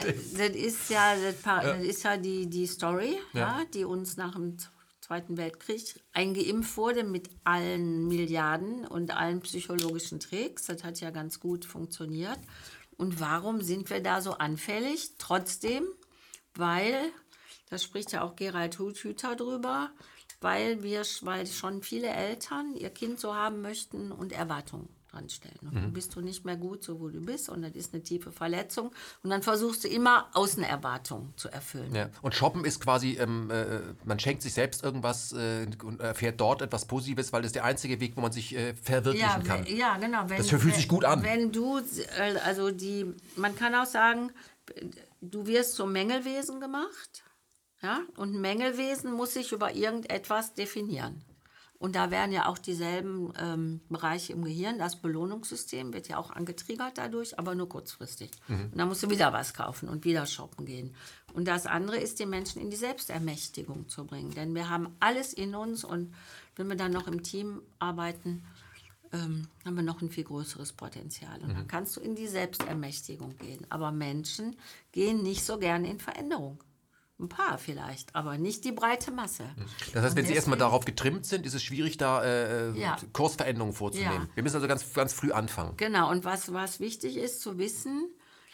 ist ja die Story, ja, die uns nach dem Zweiten Weltkrieg eingeimpft wurde mit allen Milliarden und allen psychologischen Tricks. Das hat ja ganz gut funktioniert. Und warum sind wir da so anfällig? Trotzdem, weil, das spricht ja auch Gerald Hüther drüber, weil schon viele Eltern ihr Kind so haben möchten und Erwartungen dran stellen. Und dann bist du nicht mehr gut, so wo du bist, und das ist eine tiefe Verletzung. Und dann versuchst du immer Außenerwartungen zu erfüllen. Ja. Und Shoppen ist quasi, man schenkt sich selbst irgendwas und erfährt dort etwas Positives, weil das ist der einzige Weg, wo man sich verwirklichen kann. Ja, genau. Das fühlt sich gut an. Wenn du, man kann auch sagen, du wirst zum Mängelwesen gemacht, ja, und ein Mängelwesen muss sich über irgendetwas definieren. Und da werden ja auch dieselben Bereiche im Gehirn, das Belohnungssystem wird ja auch angetriggert dadurch, aber nur kurzfristig. Und dann musst du wieder was kaufen und wieder shoppen gehen. Und das andere ist, die Menschen in die Selbstermächtigung zu bringen. Denn wir haben alles in uns, und wenn wir dann noch im Team arbeiten, haben wir noch ein viel größeres Potenzial. Und dann kannst du in die Selbstermächtigung gehen. Aber Menschen gehen nicht so gerne in Veränderung. Ein paar vielleicht, aber nicht die breite Masse. Das heißt, wenn Sie erstmal darauf getrimmt sind, ist es schwierig, da Kursveränderungen vorzunehmen. Ja. Wir müssen also ganz, ganz früh anfangen. Genau, und was wichtig ist zu wissen,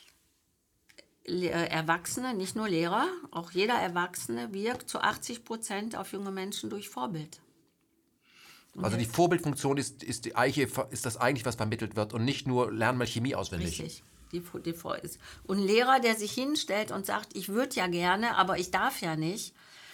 Erwachsene, nicht nur Lehrer, auch jeder Erwachsene wirkt zu 80% auf junge Menschen durch Vorbild. Also die Vorbildfunktion ist das eigentlich, was vermittelt wird, und nicht nur lernen mal Chemie auswendig. Richtig. Und ein Lehrer, der sich hinstellt und sagt, ich würde ja gerne, aber ich darf ja nicht.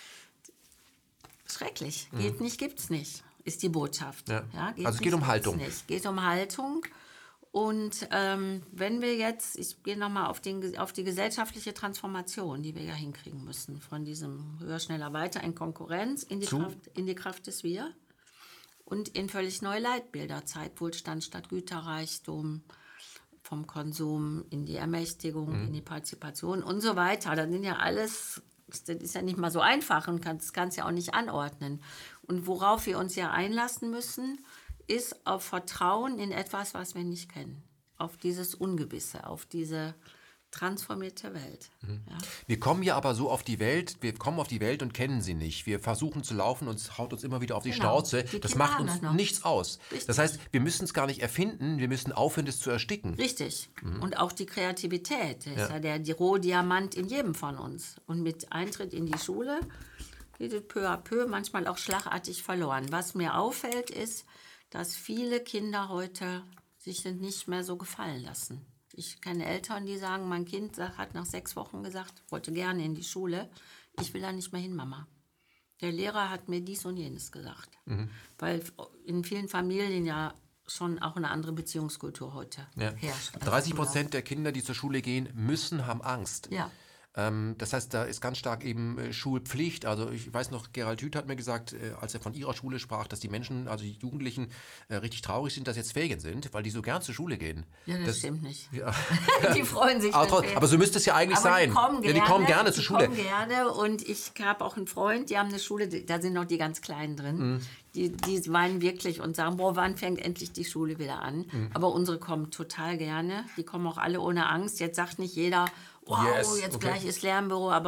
Schrecklich. Geht nicht, gibt's nicht, ist die Botschaft. Ja. Ja, also es geht um Haltung. Es geht um Haltung. Und wenn wir jetzt, ich gehe nochmal auf die gesellschaftliche Transformation, die wir ja hinkriegen müssen, von diesem höher, schneller, weiter in Konkurrenz in die Kraft des Wir und in völlig neue Leitbilder, Zeitwohlstand statt Güterreichtum, vom Konsum in die Ermächtigung, in die Partizipation und so weiter. Das sind ja alles, das ist ja nicht mal so einfach und das kannst ja auch nicht anordnen. Und worauf wir uns ja einlassen müssen, ist auf Vertrauen in etwas, was wir nicht kennen. Auf dieses Ungewisse, auf diese transformierte Welt. Ja. Wir kommen ja aber so auf die Welt, und kennen sie nicht. Wir versuchen zu laufen und es haut uns immer wieder auf die Schnauze. Das macht uns nichts aus. Richtig. Das heißt, wir müssen es gar nicht erfinden, wir müssen aufhören, es zu ersticken. Richtig. Und auch die Kreativität, das ist ja der Rohdiamant in jedem von uns. Und mit Eintritt in die Schule geht es peu à peu, manchmal auch schlagartig verloren. Was mir auffällt, ist, dass viele Kinder heute sich nicht mehr so gefallen lassen. Ich kenne Eltern, die sagen, mein Kind hat nach 6 Wochen gesagt, wollte gerne in die Schule, ich will da nicht mehr hin, Mama. Der Lehrer hat mir dies und jenes gesagt. Weil in vielen Familien ja schon auch eine andere Beziehungskultur heute herrscht. 30% der Kinder, die zur Schule gehen, haben Angst. Ja. Das heißt, da ist ganz stark eben Schulpflicht. Also ich weiß noch, Gerald Hüther hat mir gesagt, als er von ihrer Schule sprach, dass die Menschen, also die Jugendlichen, richtig traurig sind, dass jetzt Ferien sind, weil die so gern zur Schule gehen. Ja, das stimmt nicht. Ja. Die freuen sich. Aber so müsste es ja eigentlich sein. Die kommen gerne zur Schule. Die kommen gerne, und ich habe auch einen Freund, die haben eine Schule, da sind noch die ganz Kleinen drin. Die weinen wirklich und sagen, boah, wann fängt endlich die Schule wieder an? Aber unsere kommen total gerne. Die kommen auch alle ohne Angst. Jetzt sagt nicht jeder, wow, jetzt gleich ist Lernbüro, aber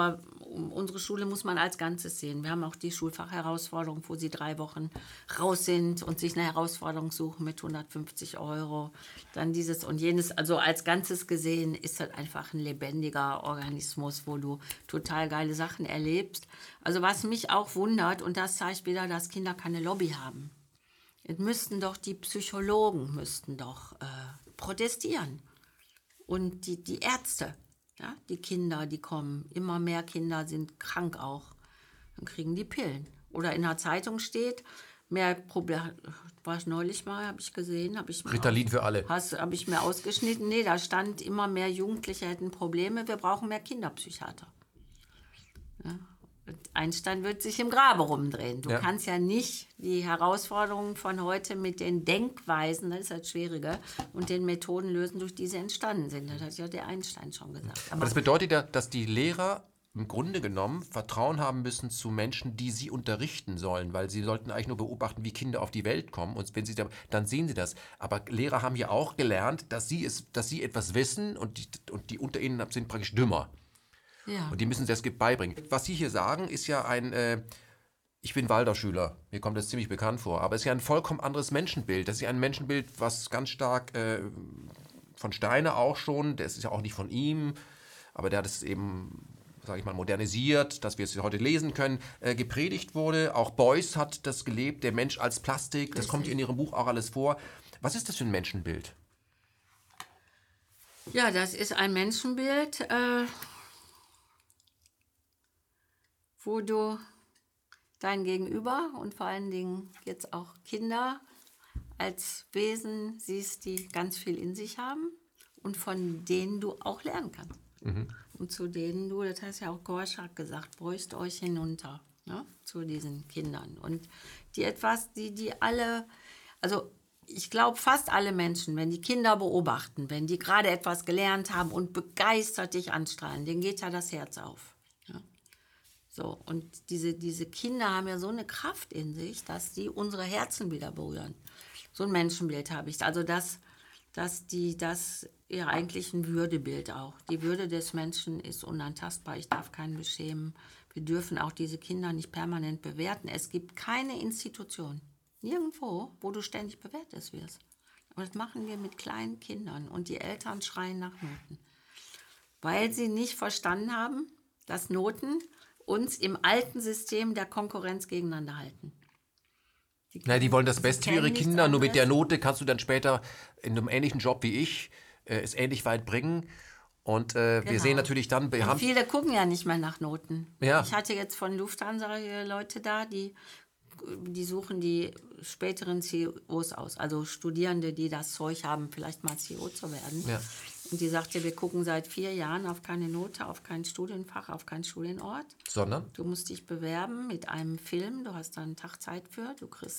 unsere Schule muss man als Ganzes sehen. Wir haben auch die Schulfachherausforderung, wo sie 3 Wochen raus sind und sich eine Herausforderung suchen mit 150 Euro. Dann dieses und jenes. Also als Ganzes gesehen ist das einfach ein lebendiger Organismus, wo du total geile Sachen erlebst. Also was mich auch wundert, und das zeigt wieder, dass Kinder keine Lobby haben. Es müssten doch die Psychologen protestieren. Und die Ärzte. Ja, die Kinder, die kommen, immer mehr Kinder sind krank auch. Dann kriegen die Pillen. Oder in der Zeitung steht, mehr Probleme, war ich neulich mal, habe ich gesehen. Ritalin für alle. Habe ich mir ausgeschnitten. Nee, da stand, immer mehr Jugendliche hätten Probleme, wir brauchen mehr Kinderpsychiater. Ja. Einstein wird sich im Grabe rumdrehen. Du kannst ja nicht die Herausforderungen von heute mit den Denkweisen, das ist das Schwierige, und den Methoden lösen, durch die sie entstanden sind. Das hat ja der Einstein schon gesagt. Aber das bedeutet ja, dass die Lehrer im Grunde genommen Vertrauen haben müssen zu Menschen, die sie unterrichten sollen, weil sie sollten eigentlich nur beobachten, wie Kinder auf die Welt kommen, und wenn sie dann sehen sie das. Aber Lehrer haben ja auch gelernt, dass sie etwas wissen, und die unter ihnen sind praktisch dümmer. Ja. Und die müssen das beibringen. Was Sie hier sagen, ist ja ich bin Waldorfschüler, mir kommt das ziemlich bekannt vor, aber es ist ja ein vollkommen anderes Menschenbild. Das ist ja ein Menschenbild, was ganz stark von Steiner auch schon, das ist ja auch nicht von ihm, aber der hat es eben, sage ich mal, modernisiert, dass wir es heute lesen können, gepredigt wurde. Auch Beuys hat das gelebt, der Mensch als Plastik, das kommt in Ihrem Buch auch alles vor. Was ist das für ein Menschenbild? Ja, das ist ein Menschenbild, wo du dein Gegenüber und vor allen Dingen jetzt auch Kinder als Wesen siehst, die ganz viel in sich haben und von denen du auch lernen kannst. Und zu denen du, das hast ja auch Gorschak gesagt, bräust euch hinunter, ne, zu diesen Kindern. Und die alle, also ich glaube, fast alle Menschen, wenn die Kinder beobachten, wenn die gerade etwas gelernt haben und begeistert dich anstrahlen, denen geht ja das Herz auf. So, und diese Kinder haben ja so eine Kraft in sich, dass die unsere Herzen wieder berühren. So ein Menschenbild habe ich. Also das ja eigentlich ein Würdebild auch. Die Würde des Menschen ist unantastbar. Ich darf keinen beschämen. Wir dürfen auch diese Kinder nicht permanent bewerten. Es gibt keine Institution, nirgendwo, wo du ständig bewertet wirst. Und das machen wir mit kleinen Kindern. Und die Eltern schreien nach Noten. Weil sie nicht verstanden haben, dass Noten uns im alten System der Konkurrenz gegeneinander halten. Die wollen das Beste für ihre Kinder, nur mit der Note kannst du dann später in einem ähnlichen Job wie ich es ähnlich weit bringen. Und wir sehen natürlich dann... viele gucken ja nicht mehr nach Noten. Ja. Ich hatte jetzt von Lufthansa Leute da, die suchen die späteren CEOs aus, also Studierende, die das Zeug haben, vielleicht mal CEO zu werden. Ja. Und die sagte, wir gucken seit 4 Jahren auf keine Note, auf kein Studienfach, auf keinen Studienort. Sondern? Du musst dich bewerben mit einem Film, du hast da einen Tag Zeit für,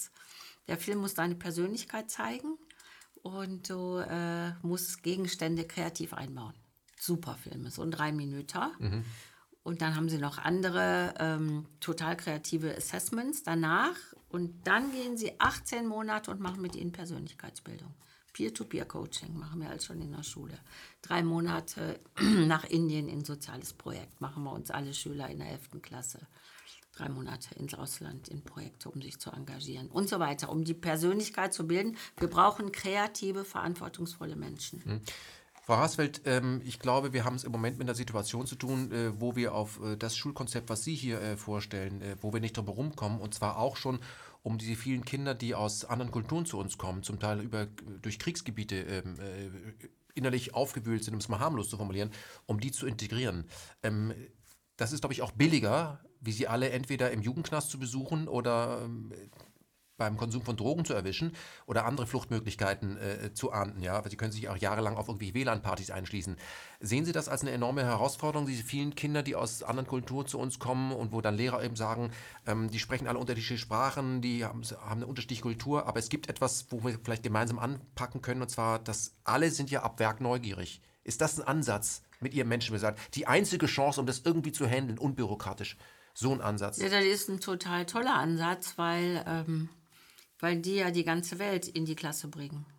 der Film muss deine Persönlichkeit zeigen und du musst Gegenstände kreativ einbauen. Super Film, so ein 3-Minüter. Und dann haben sie noch andere total kreative Assessments danach. Und dann gehen sie 18 Monate und machen mit ihnen Persönlichkeitsbildung. Peer-to-Peer-Coaching machen wir als schon in der Schule. 3 Monate nach Indien in ein soziales Projekt. Machen wir uns alle Schüler in der 11. Klasse. 3 Monate ins Ausland in Projekte, um sich zu engagieren und so weiter, um die Persönlichkeit zu bilden. Wir brauchen kreative, verantwortungsvolle Menschen. Frau Hasfeld, ich glaube, wir haben es im Moment mit einer Situation zu tun, wo wir auf das Schulkonzept, was Sie hier vorstellen, wo wir nicht drum herum kommen, und zwar auch schon um diese vielen Kinder, die aus anderen Kulturen zu uns kommen, zum Teil durch Kriegsgebiete innerlich aufgewühlt sind, um es mal harmlos zu formulieren, um die zu integrieren. Das ist, glaube ich, auch billiger, wie sie alle entweder im Jugendknast zu besuchen oder beim Konsum von Drogen zu erwischen oder andere Fluchtmöglichkeiten zu ahnden. Ja? Weil sie können sich auch jahrelang auf irgendwie WLAN-Partys einschließen. Sehen Sie das als eine enorme Herausforderung, diese vielen Kinder, die aus anderen Kulturen zu uns kommen und wo dann Lehrer eben sagen, die sprechen alle unterschiedliche Sprachen, die haben eine unterschiedliche Kultur, aber es gibt etwas, wo wir vielleicht gemeinsam anpacken können, und zwar, dass alle sind ja ab Werk neugierig. Ist das ein Ansatz mit Ihrem Menschenbild? Die einzige Chance, um das irgendwie zu handeln, unbürokratisch, so ein Ansatz? Ja, das ist ein total toller Ansatz, weil die ja die ganze Welt in die Klasse bringen.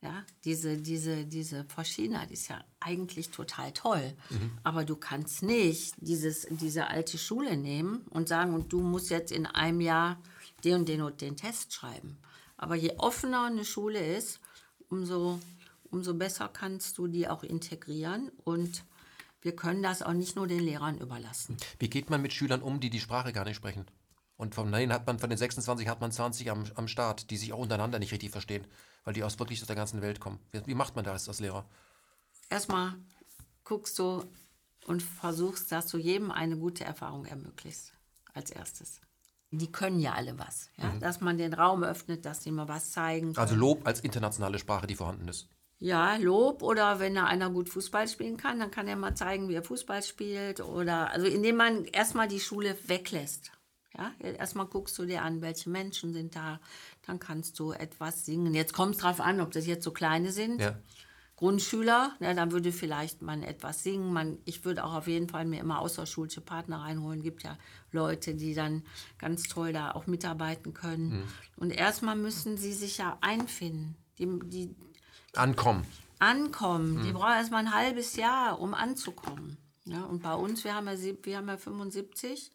Ja, diese Verschiedenheit ist ja eigentlich total toll. Aber du kannst nicht diese alte Schule nehmen und sagen, und du musst jetzt in einem Jahr den und den Test schreiben. Aber je offener eine Schule ist, umso besser kannst du die auch integrieren. Und wir können das auch nicht nur den Lehrern überlassen. Wie geht man mit Schülern um, die die Sprache gar nicht sprechen? Und von den 26 hat man 20 am Start, die sich auch untereinander nicht richtig verstehen, weil die wirklich aus der ganzen Welt kommen. Wie macht man das als Lehrer? Erstmal guckst du und versuchst, dass du jedem eine gute Erfahrung ermöglichst, als erstes. Die können ja alle was. Ja? Dass man den Raum öffnet, dass die mal was zeigen können. Also Lob als internationale Sprache, die vorhanden ist. Ja, Lob, oder wenn da einer gut Fußball spielen kann, dann kann er mal zeigen, wie er Fußball spielt. Oder, also indem man erstmal die Schule weglässt. Ja? Erstmal guckst du dir an, welche Menschen sind da, dann kannst du etwas singen. Jetzt kommt es drauf an, ob das jetzt so kleine sind. Ja. Grundschüler, ja, dann würde vielleicht man etwas singen. Ich würde auch auf jeden Fall mir immer außerschulische Partner reinholen. Gibt ja Leute, die dann ganz toll da auch mitarbeiten können. Und erstmal müssen sie sich ja einfinden. Die Ankommen. Die brauchen erstmal ein halbes Jahr, um anzukommen. Ja, und bei uns, wir haben ja 75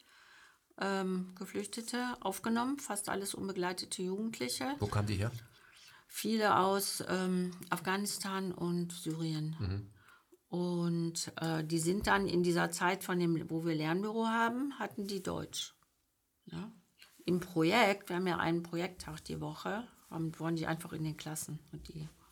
Geflüchtete aufgenommen, fast alles unbegleitete Jugendliche. Wo kamen die her? Viele aus Afghanistan und Syrien. Und die sind dann in dieser Zeit, wo wir Lernbüro haben, hatten die Deutsch. Ja? Im Projekt, wir haben ja einen Projekttag die Woche, waren die einfach in den Klassen. Und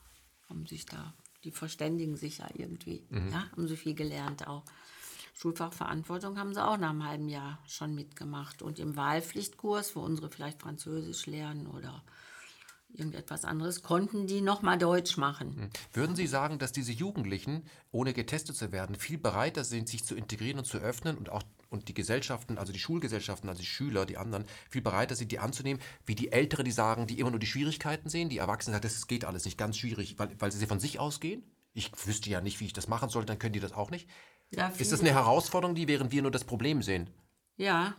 die verständigen sich ja irgendwie. Ja? Haben so viel gelernt auch. Schulfachverantwortung haben sie auch nach einem halben Jahr schon mitgemacht. Und im Wahlpflichtkurs, wo unsere vielleicht Französisch lernen oder irgendetwas anderes, konnten die nochmal Deutsch machen. Würden Sie sagen, dass diese Jugendlichen, ohne getestet zu werden, viel bereiter sind, sich zu integrieren und zu öffnen und die Gesellschaften, also die Schulgesellschaften, also die Schüler, die anderen, viel bereiter sind, die anzunehmen, wie die Älteren, die sagen, die immer nur die Schwierigkeiten sehen, die Erwachsenen sagen, das geht alles nicht, ganz schwierig, weil sie von sich ausgehen? Ich wüsste ja nicht, wie ich das machen soll, dann können die das auch nicht. Ja, ist das eine Herausforderung, während wir nur das Problem sehen? Ja,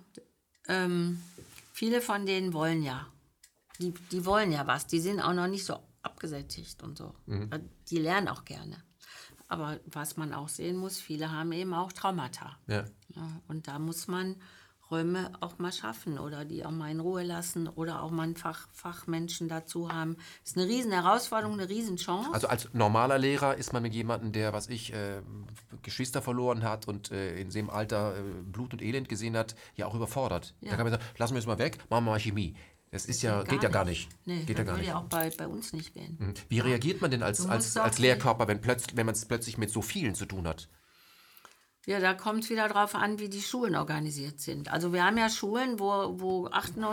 viele von denen wollen ja. Die wollen ja was. Die sind auch noch nicht so abgesättigt und so. Die lernen auch gerne. Aber was man auch sehen muss, viele haben eben auch Traumata. Ja. Ja, und da muss man Räume auch mal schaffen oder die auch mal in Ruhe lassen oder auch mal einen Fachmenschen dazu haben. Das ist eine riesen Herausforderung, eine riesen Chance. Also als normaler Lehrer ist man mit jemandem, der, Geschwister verloren hat und in dem Alter Blut und Elend gesehen hat, ja auch überfordert. Ja. Da kann man sagen, lassen wir es mal weg, machen wir mal Chemie. Das geht ja gar nicht. Nee, geht das ja gar würde nicht. ja auch bei uns nicht gehen. Wie reagiert man denn als Lehrkörper, wenn man es plötzlich mit so vielen zu tun hat? Ja, da kommt es wieder drauf an, wie die Schulen organisiert sind. Also wir haben ja Schulen, wo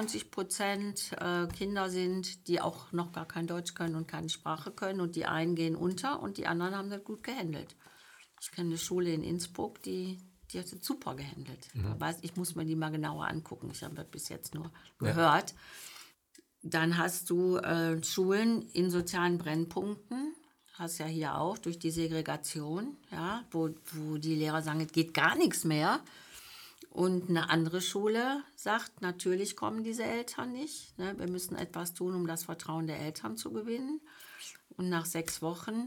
98% Kinder sind, die auch noch gar kein Deutsch können und keine Sprache können. Und die einen gehen unter und die anderen haben das gut gehandelt. Ich kenne eine Schule in Innsbruck, die hat das super gehandelt. Ich muss mir die mal genauer angucken. Ich habe das bis jetzt nur gehört. Dann hast du Schulen in sozialen Brennpunkten. Hast ja hier auch durch die Segregation, ja, wo die Lehrer sagen, es geht gar nichts mehr. Und eine andere Schule sagt, natürlich kommen diese Eltern nicht. Ne? Wir müssen etwas tun, um das Vertrauen der Eltern zu gewinnen. Und nach 6 Wochen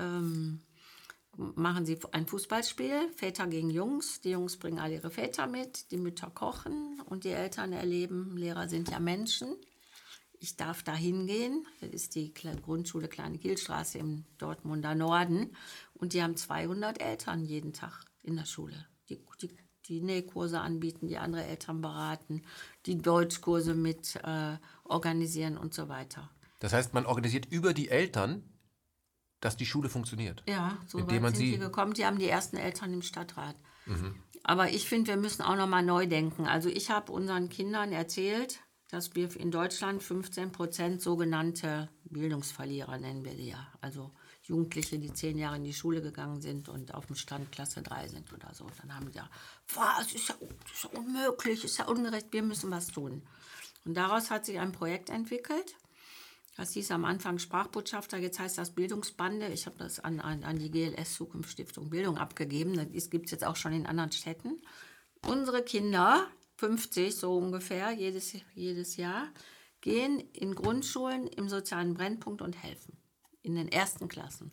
machen sie ein Fußballspiel, Väter gegen Jungs. Die Jungs bringen alle ihre Väter mit, die Mütter kochen und die Eltern erleben, Lehrer sind ja Menschen. Ich darf da hingehen, das ist die Grundschule Kleine Kielstraße im Dortmunder Norden. Und die haben 200 Eltern jeden Tag in der Schule, die Nähkurse anbieten, die andere Eltern beraten, die Deutschkurse mit organisieren und so weiter. Das heißt, man organisiert über die Eltern, dass die Schule funktioniert. Ja, so weit sind die gekommen. Die haben die ersten Eltern im Stadtrat. Aber ich finde, wir müssen auch noch mal neu denken. Also ich habe unseren Kindern erzählt, dass wir in Deutschland 15% sogenannte Bildungsverlierer, nennen wir die ja. Also Jugendliche, die 10 Jahre in die Schule gegangen sind und auf dem Stand Klasse 3 sind oder so. Dann haben die gesagt, was, ist ja unmöglich, ist ja ungerecht, wir müssen was tun. Und daraus hat sich ein Projekt entwickelt. Das hieß am Anfang Sprachbotschafter, jetzt heißt das Bildungsbande. Ich habe das an die GLS Zukunftsstiftung Bildung abgegeben. Das gibt es jetzt auch schon in anderen Städten. Unsere Kinder, 50 so ungefähr, jedes Jahr, gehen in Grundschulen im sozialen Brennpunkt und helfen. in den ersten Klassen.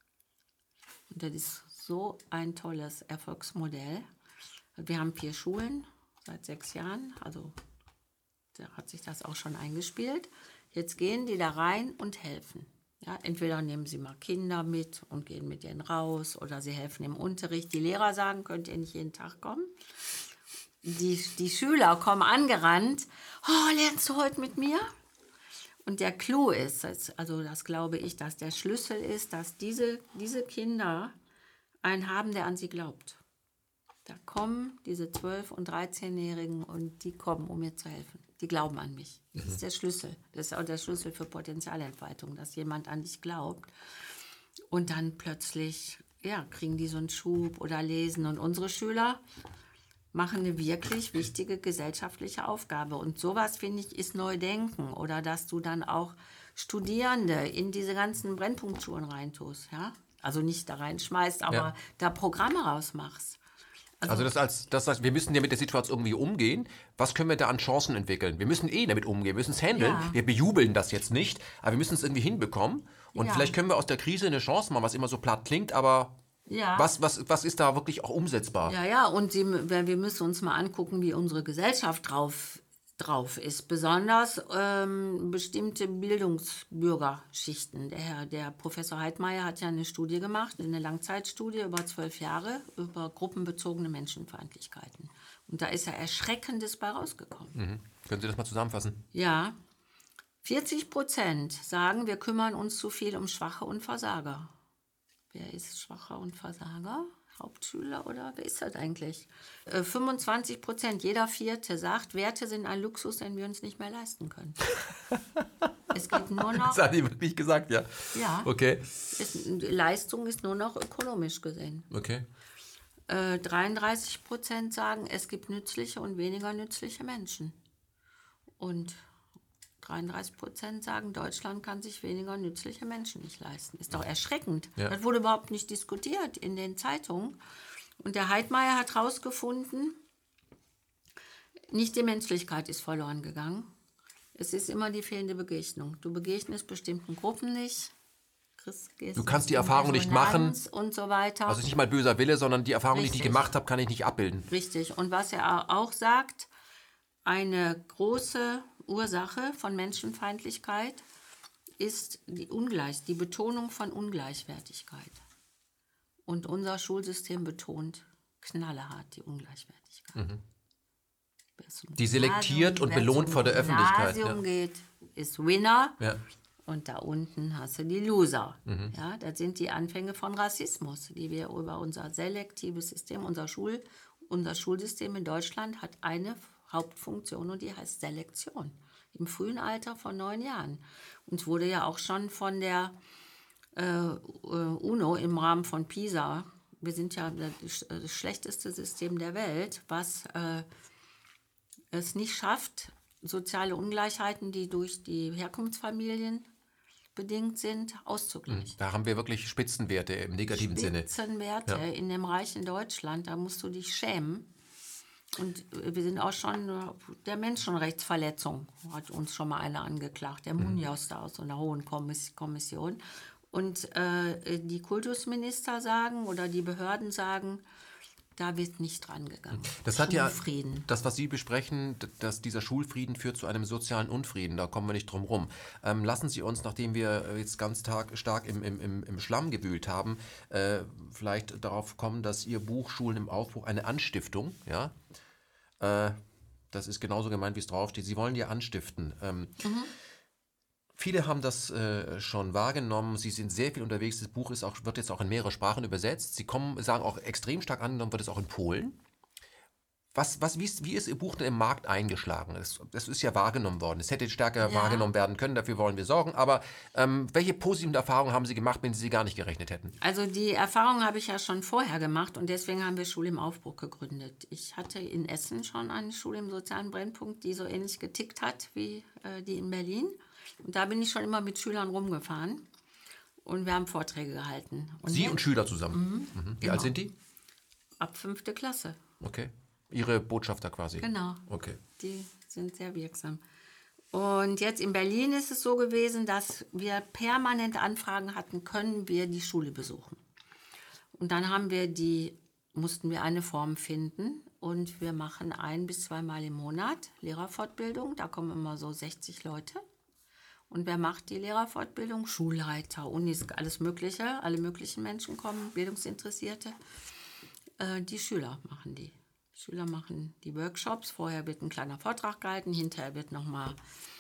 Und das ist so ein tolles Erfolgsmodell. Wir haben 4 Schulen seit 6 Jahren, also da hat sich das auch schon eingespielt. Jetzt gehen die da rein und helfen. Ja, entweder nehmen sie mal Kinder mit und gehen mit denen raus oder sie helfen im Unterricht. Die Lehrer sagen, könnt ihr nicht jeden Tag kommen. Die Schüler kommen angerannt. Oh, lernst du heute mit mir? Und der Clou ist, also das glaube ich, dass der Schlüssel ist, dass diese Kinder einen haben, der an sie glaubt. Da kommen diese 12- und 13-Jährigen und die kommen, um mir zu helfen. Die glauben an mich. Das ist der Schlüssel. Das ist auch der Schlüssel für Potenzialentfaltung, dass jemand an dich glaubt. Und dann plötzlich, ja, kriegen die so einen Schub oder lesen. Und unsere Schüler machen eine wirklich wichtige gesellschaftliche Aufgabe. Und sowas, finde ich, ist Neudenken. Oder dass du dann auch Studierende in diese ganzen Brennpunktschulen reintust. Ja? Also nicht da reinschmeißt, aber da Programme rausmachst. Also das heißt, wir müssen ja mit der Situation irgendwie umgehen. Was können wir da an Chancen entwickeln? Wir müssen damit umgehen, wir müssen es handeln. Ja. Wir bejubeln das jetzt nicht, aber wir müssen es irgendwie hinbekommen. Und vielleicht können wir aus der Krise eine Chance machen, was immer so platt klingt, aber was ist da wirklich auch umsetzbar? Ja, und wir müssen uns mal angucken, wie unsere Gesellschaft drauf ist. Besonders bestimmte Bildungsbürgerschichten. Der Professor Heidmeier hat ja eine Studie gemacht, eine Langzeitstudie über 12 Jahre über gruppenbezogene Menschenfeindlichkeiten. Und da ist ja Erschreckendes bei rausgekommen. Können Sie das mal zusammenfassen? Ja, 40% sagen, wir kümmern uns zu viel um Schwache und Versager. Wer ist Schwacher und Versager? Hauptschüler oder wer ist das eigentlich? 25%, jeder Vierte sagt, Werte sind ein Luxus, den wir uns nicht mehr leisten können. Es geht nur noch... Das hat die wirklich gesagt, ja. Ja. Okay. Leistung ist nur noch ökonomisch gesehen. Okay. 33% sagen, es gibt nützliche und weniger nützliche Menschen. Und 33% sagen, Deutschland kann sich weniger nützliche Menschen nicht leisten. Ist doch erschreckend. Ja. Das wurde überhaupt nicht diskutiert in den Zeitungen. Und der Heidmeier hat herausgefunden, nicht die Menschlichkeit ist verloren gegangen. Es ist immer die fehlende Begegnung. Du begegnest bestimmten Gruppen nicht. Du kannst die Erfahrung nicht machen. Und so weiter. Also nicht mal böser Wille, sondern die Erfahrung, die ich nicht gemacht habe, kann ich nicht abbilden. Richtig. Und was er auch sagt, eine große Ursache von Menschenfeindlichkeit ist die Betonung von Ungleichwertigkeit. Und unser Schulsystem betont knallhart die Ungleichwertigkeit. Die selektiert und belohnt vor der Öffentlichkeit. Wer zum Gymnasium geht, ist Winner. Ja. Und da unten hast du die Loser. Ja, das sind die Anfänge von Rassismus, die wir über unser selektives System, unser Schulsystem in Deutschland hat eine Hauptfunktion und die heißt Selektion. Im frühen Alter von 9 Jahren. Und wurde ja auch schon von der UNO im Rahmen von PISA, wir sind ja das schlechteste System der Welt, was es nicht schafft, soziale Ungleichheiten, die durch die Herkunftsfamilien bedingt sind, auszugleichen. Da haben wir wirklich Spitzenwerte im negativen Sinne. Spitzenwerte in dem reichen Deutschland, da musst du dich schämen. Und wir sind auch schon, der Menschenrechtsverletzung hat uns schon mal einer angeklagt, der Munoz da aus so einer hohen Kommission. Und die Kultusminister sagen oder die Behörden sagen, da wird nicht dran gegangen. Das hat ja, das, was Sie besprechen, dass dieser Schulfrieden führt zu einem sozialen Unfrieden, da kommen wir nicht drum rum. Lassen Sie uns, nachdem wir jetzt ganz stark im Schlamm gewühlt haben, vielleicht darauf kommen, dass Ihr Buch Schulen im Aufbruch eine Anstiftung, ja, das ist genauso gemeint, wie es draufsteht. Sie wollen ja anstiften. Viele haben das schon wahrgenommen. Sie sind sehr viel unterwegs. Das Buch wird jetzt auch in mehrere Sprachen übersetzt. Sie sagen auch extrem stark angenommen, wird es auch in Polen. Wie ist Ihr Buch denn im Markt eingeschlagen? Das ist ja wahrgenommen worden. Es hätte stärker wahrgenommen werden können, dafür wollen wir sorgen. Aber welche positiven Erfahrungen haben Sie gemacht, wenn Sie gar nicht gerechnet hätten? Also die Erfahrung habe ich ja schon vorher gemacht und deswegen haben wir Schule im Aufbruch gegründet. Ich hatte in Essen schon eine Schule im sozialen Brennpunkt, die so ähnlich getickt hat wie die in Berlin. Und da bin ich schon immer mit Schülern rumgefahren und wir haben Vorträge gehalten. Sie und Schüler zusammen? Wie alt sind die? Ab 5. Klasse. Okay. Ihre Botschafter quasi? Genau. Okay. Die sind sehr wirksam. Und jetzt in Berlin ist es so gewesen, dass wir permanent Anfragen hatten, können wir die Schule besuchen. Und dann mussten wir eine Form finden und wir machen 1- bis 2-mal im Monat Lehrerfortbildung. Da kommen immer so 60 Leute. Und wer macht die Lehrerfortbildung? Schulleiter, Unis, alles Mögliche. Alle möglichen Menschen kommen, Bildungsinteressierte. Die Schüler machen die. Die Schüler machen die Workshops. Vorher wird ein kleiner Vortrag gehalten, hinterher wird nochmal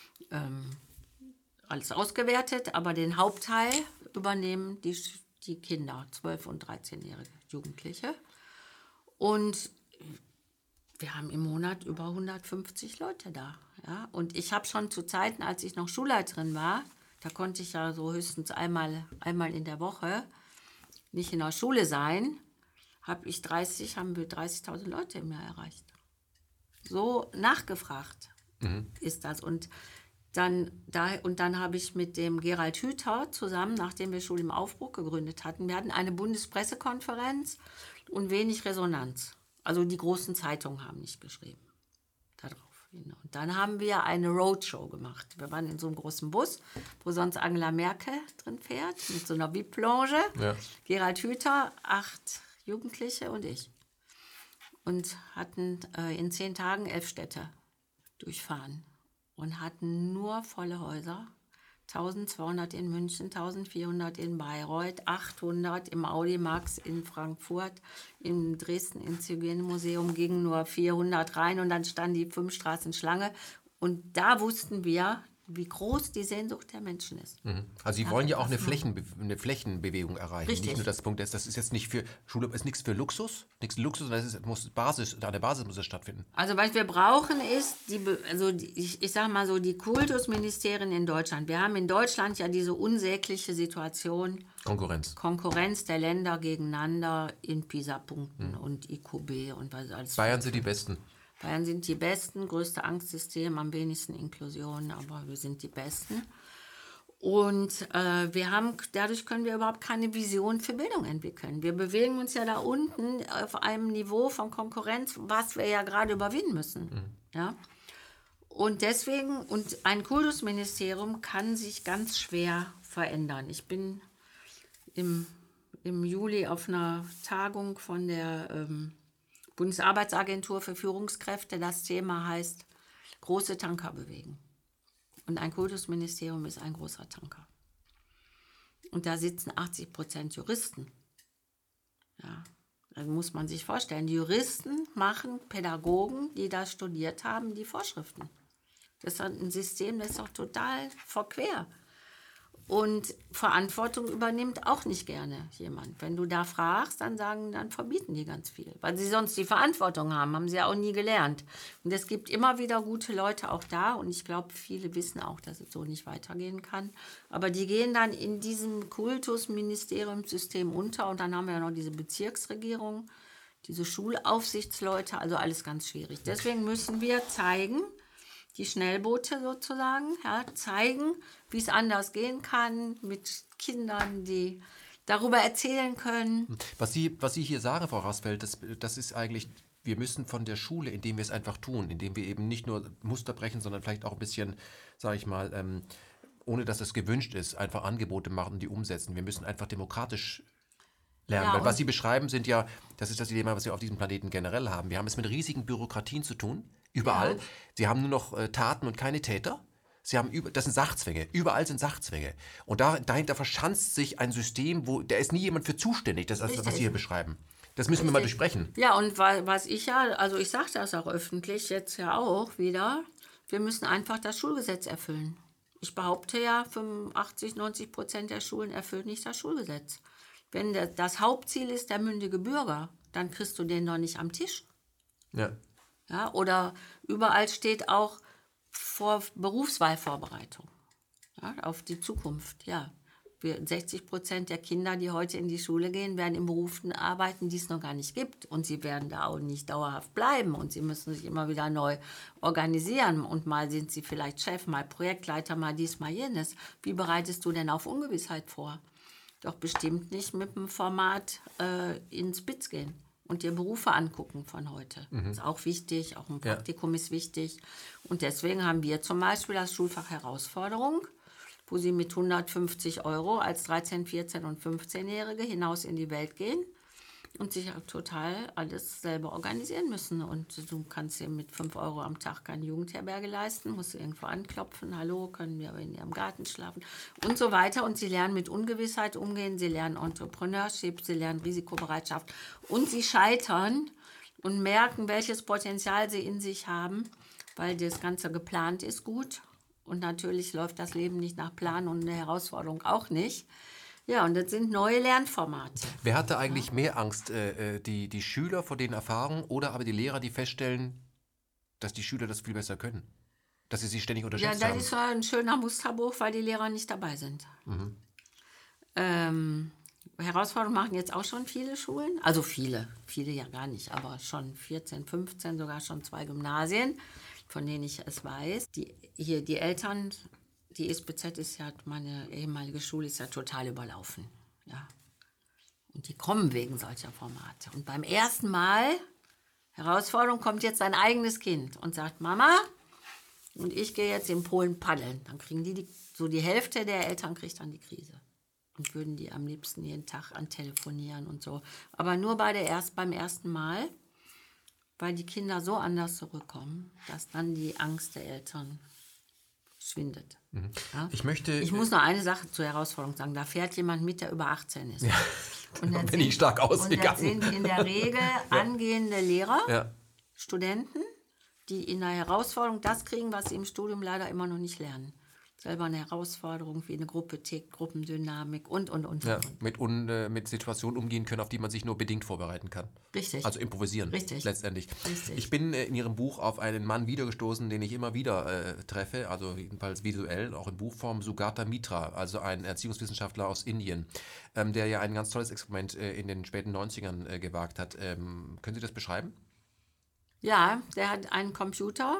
alles ausgewertet. Aber den Hauptteil übernehmen die Kinder, 12- und 13-jährige Jugendliche. Und wir haben im Monat über 150 Leute da. Ja? Und ich habe schon zu Zeiten, als ich noch Schulleiterin war, da konnte ich ja so höchstens einmal in der Woche nicht in der Schule sein, haben wir 30.000 Leute im Jahr erreicht. So nachgefragt ist das. Und dann habe ich mit dem Gerald Hüther zusammen, nachdem wir Schule im Aufbruch gegründet hatten, wir hatten eine Bundespressekonferenz und wenig Resonanz. Also die großen Zeitungen haben nicht geschrieben darauf. Und dann haben wir eine Roadshow gemacht. Wir waren in so einem großen Bus, wo sonst Angela Merkel drin fährt, mit so einer VIP-Lounge. Ja. Gerald Hüther, 8 Jugendliche und ich. Und hatten in 10 Tagen 11 Städte durchfahren. Und hatten nur volle Häuser. 1200 in München, 1400 in Bayreuth, 800 im Audimax in Frankfurt, in Dresden ins Hygienemuseum gingen nur 400 rein und dann standen die 5 Straßen Schlange. Und da wussten wir, wie groß die Sehnsucht der Menschen ist. Also Sie wollen ja auch eine Flächenbewegung erreichen. Richtig. Nicht nur das Punkt ist, das ist jetzt nicht für Schule, ist nichts für Luxus, sondern an der Basis muss es stattfinden. Also was wir brauchen ist, ich sage mal so, die Kultusministerien in Deutschland. Wir haben in Deutschland ja diese unsägliche Situation. Konkurrenz der Länder gegeneinander in PISA-Punkten und IQB und was alles. Bayern sind die Besten. Bayern sind die Besten, größte Angstsystem, am wenigsten Inklusion, aber wir sind die Besten. Und dadurch können wir überhaupt keine Vision für Bildung entwickeln. Wir bewegen uns ja da unten auf einem Niveau von Konkurrenz, was wir ja gerade überwinden müssen. Ja? Und deswegen, ein Kultusministerium kann sich ganz schwer verändern. Ich bin im Juli auf einer Tagung von der Bundesarbeitsagentur für Führungskräfte. Das Thema heißt große Tanker bewegen. Und ein Kultusministerium ist ein großer Tanker. Und da sitzen 80% Juristen. Ja, das muss man sich vorstellen. Die Juristen machen Pädagogen, die das studiert haben, die Vorschriften. Das ist ein System, das ist doch total verquer. Und Verantwortung übernimmt auch nicht gerne jemand. Wenn du da fragst, dann verbieten die ganz viel. Weil sie sonst die Verantwortung haben sie ja auch nie gelernt. Und es gibt immer wieder gute Leute auch da. Und ich glaube, viele wissen auch, dass es so nicht weitergehen kann. Aber die gehen dann in diesem Kultusministeriumssystem unter. Und dann haben wir ja noch diese Bezirksregierung, diese Schulaufsichtsleute. Also alles ganz schwierig. Deswegen müssen wir zeigen, die Schnellboote sozusagen, ja, zeigen, wie es anders gehen kann mit Kindern, die darüber erzählen können. Was Sie hier sagen, Frau Rasfeld, das ist eigentlich, wir müssen von der Schule, indem wir es einfach tun, indem wir eben nicht nur Muster brechen, sondern vielleicht auch ein bisschen, sage ich mal, ohne dass es gewünscht ist, einfach Angebote machen, die umsetzen. Wir müssen einfach demokratisch lernen. Ja, weil was Sie beschreiben, das ist das Dilemma, was wir auf diesem Planeten generell haben. Wir haben es mit riesigen Bürokratien zu tun. Überall. Ja. Sie haben nur noch Taten und keine Täter. Das sind Sachzwänge. Überall sind Sachzwänge. Und dahinter verschanzt sich ein System, da ist nie jemand für zuständig, das ist das, was Sie hier beschreiben. Das müssen wir mal durchsprechen. Ja, und was ich ich sage das auch öffentlich, jetzt ja auch wieder, wir müssen einfach das Schulgesetz erfüllen. Ich behaupte ja, 85-90% der Schulen erfüllen nicht das Schulgesetz. Wenn das Hauptziel ist der mündige Bürger, dann kriegst du den doch nicht am Tisch. Ja. Ja, oder überall steht auch vor Berufswahlvorbereitung, ja, auf die Zukunft. Ja. 60% der Kinder, die heute in die Schule gehen, werden in Berufen arbeiten, die es noch gar nicht gibt. Und sie werden da auch nicht dauerhaft bleiben. Und sie müssen sich immer wieder neu organisieren. Und mal sind sie vielleicht Chef, mal Projektleiter, mal dies, mal jenes. Wie bereitest du denn auf Ungewissheit vor? Doch bestimmt nicht mit dem Format ins Spitz gehen. und dir Berufe angucken von heute. Ist auch wichtig, auch ein Praktikum ist wichtig. Und deswegen haben wir zum Beispiel das Schulfach Herausforderung, wo sie mit 150 € als 13-, 14- und 15-Jährige hinaus in die Welt gehen und sich auch total alles selber organisieren müssen. Und du kannst dir mit 5 € am Tag keine Jugendherberge leisten, musst irgendwo anklopfen, hallo, können wir in ihrem Garten schlafen und so weiter. Und sie lernen mit Ungewissheit umgehen, sie lernen Entrepreneurship, sie lernen Risikobereitschaft und sie scheitern und merken, welches Potenzial sie in sich haben, weil das Ganze geplant ist gut. Und natürlich läuft das Leben nicht nach Plan und eine Herausforderung auch nicht. Ja, und das sind neue Lernformate. Wer hatte eigentlich mehr Angst? Die Schüler vor den Erfahrungen oder aber die Lehrer, die feststellen, dass die Schüler das viel besser können? Dass sie sich ständig Ja, unterschätzt das haben? ist ein schöner Musterbruch, weil die Lehrer nicht dabei sind. Herausforderungen machen jetzt auch schon viele Schulen. Also viele ja gar nicht, aber schon 14, 15, sogar schon 2 Gymnasien, von denen ich es weiß. Die Eltern, die SBZ ist ja, meine ehemalige Schule ist ja total überlaufen. Ja. Und die kommen wegen solcher Formate. Und beim ersten Mal, Herausforderung, kommt jetzt ein eigenes Kind und sagt, Mama, und ich gehe jetzt in Polen paddeln. Dann kriegen die Hälfte der Eltern kriegt dann die Krise. Und würden die am liebsten jeden Tag antelefonieren und so. Aber nur beim ersten Mal, weil die Kinder so anders zurückkommen, dass dann die Angst der Eltern schwindet. Ja? Ich muss noch eine Sache zur Herausforderung sagen. Da fährt jemand mit, der über 18 ist. Ja. Und da bin ich stark ausgegangen. Und das sind in der Regel angehende Lehrer, Ja. Studenten, die in der Herausforderung das kriegen, was sie im Studium leider immer noch nicht lernen. Selber eine Herausforderung, wie eine Gruppe tickt, Gruppendynamik und. Ja, mit Situationen umgehen können, auf die man sich nur bedingt vorbereiten kann. Richtig. Also improvisieren. Richtig. Letztendlich. Richtig. Ich bin in Ihrem Buch auf einen Mann wiedergestoßen, den ich immer wieder treffe, also jedenfalls visuell, auch in Buchform, Sugata Mitra, also ein Erziehungswissenschaftler aus Indien, der ja ein ganz tolles Experiment in den späten 90ern gewagt hat. Können Sie das beschreiben? Ja, der hat einen Computer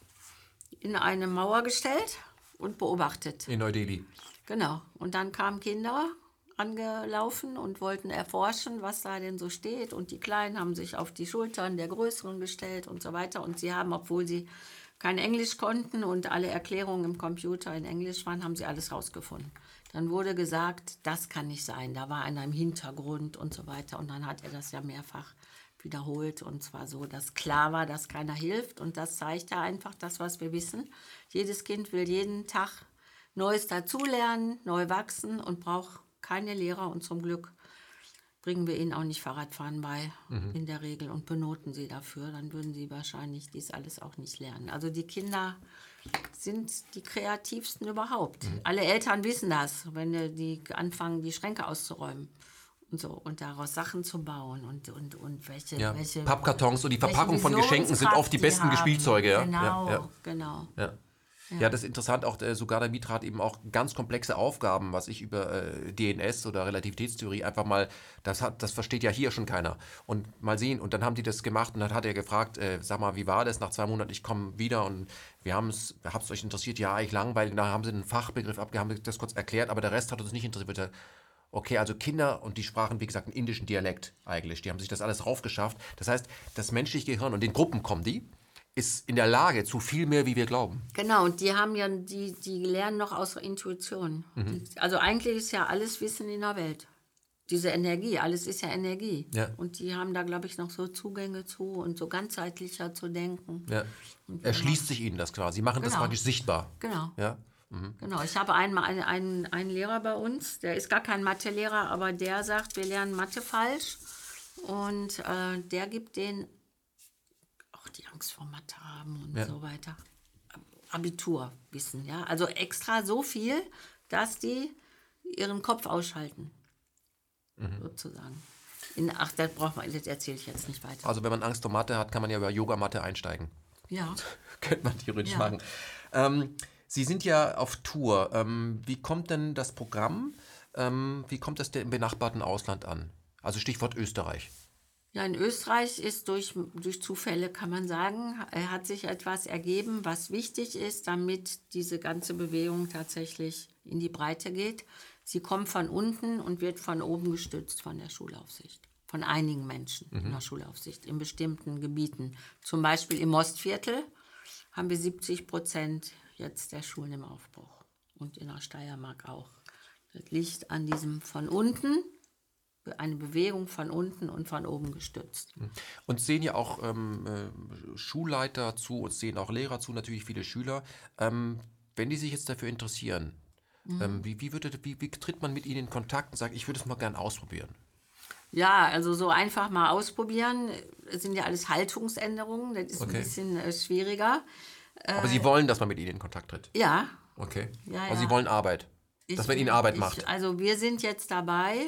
in eine Mauer gestellt und beobachtet. In Neu-Delhi. Genau. Und dann kamen Kinder angelaufen und wollten erforschen, was da denn so steht. Und die Kleinen haben sich auf die Schultern der Größeren gestellt und so weiter. Und sie haben, obwohl sie kein Englisch konnten und alle Erklärungen im Computer in Englisch waren, haben sie alles rausgefunden. Dann wurde gesagt, das kann nicht sein. Da war einer im Hintergrund und so weiter. Und dann hat er das ja mehrfach wiederholt, und zwar so, dass klar war, dass keiner hilft, und das zeigt ja einfach das, was wir wissen. Jedes Kind will jeden Tag Neues dazulernen, neu wachsen und braucht keine Lehrer, und zum Glück bringen wir ihnen auch nicht Fahrradfahren bei, in der Regel, und benoten sie dafür, dann würden sie wahrscheinlich dies alles auch nicht lernen. Also die Kinder sind die kreativsten überhaupt. Alle Eltern wissen das, wenn die anfangen, die Schränke auszuräumen. Und so, und daraus Sachen zu bauen und welche Pappkartons und die Verpackung von Geschenken sind oft die besten Spielzeuge. Ja? Genau. Ja. Ja, das ist interessant. Auch Sugata Mitra hat eben auch ganz komplexe Aufgaben, was ich über DNS oder Relativitätstheorie einfach mal, das versteht ja hier schon keiner. Und mal sehen, und dann haben die das gemacht, und dann hat er gefragt, sag mal, wie war das nach 2 Monaten, ich komme wieder und hab's euch interessiert? Ja, ich langweilig. Da haben sie einen Fachbegriff haben das kurz erklärt, aber der Rest hat uns nicht interessiert. Okay, also Kinder, und die sprachen, wie gesagt, einen indischen Dialekt eigentlich. Die haben sich das alles raufgeschafft. Das heißt, das menschliche Gehirn, und in Gruppen kommen die, ist in der Lage zu viel mehr, wie wir glauben. Genau, und die haben ja, die lernen noch aus der Intuition. Also eigentlich ist ja alles Wissen in der Welt. Diese Energie, alles ist ja Energie. Ja. Und die haben da, glaube ich, noch so Zugänge zu und so ganzheitlicher zu denken. Ja. Erschließt sich ihnen das quasi. Sie machen das praktisch sichtbar. Genau. Ja. Genau, ich habe einen Lehrer bei uns, der ist gar kein Mathelehrer, aber der sagt, wir lernen Mathe falsch. Und der gibt denen auch die Angst vor Mathe haben und so weiter. Abiturwissen, ja. Also extra so viel, dass die ihren Kopf ausschalten, sozusagen. Das erzähle ich jetzt nicht weiter. Also wenn man Angst vor Mathe hat, kann man ja über Yoga-Mathe einsteigen. Ja. Könnte man theoretisch machen. Sie sind ja auf Tour. Wie kommt denn das Programm, wie kommt das denn im benachbarten Ausland an? Also Stichwort Österreich. Ja, in Österreich ist durch Zufälle, kann man sagen, hat sich etwas ergeben, was wichtig ist, damit diese ganze Bewegung tatsächlich in die Breite geht. Sie kommt von unten und wird von oben gestützt von der Schulaufsicht. von einigen Menschen in der Schulaufsicht in bestimmten Gebieten. Zum Beispiel im Mostviertel haben wir 70% jetzt der Schulen im Aufbruch und in der Steiermark auch. Das liegt an diesem von unten, eine Bewegung von unten und von oben gestützt. Uns sehen ja auch Schulleiter zu, uns sehen auch Lehrer zu, natürlich viele Schüler. Wenn die sich jetzt dafür interessieren, wie tritt man mit ihnen in Kontakt und sagt, ich würde es mal gern ausprobieren? Ja, also so einfach mal ausprobieren. Es sind ja alles Haltungsänderungen, das ist ein bisschen schwieriger. Aber Sie wollen, dass man mit ihnen in Kontakt tritt? Ja. Okay. Ja, Also ja. Sie wollen Arbeit, dass man ihnen Arbeit macht. Also wir sind jetzt dabei.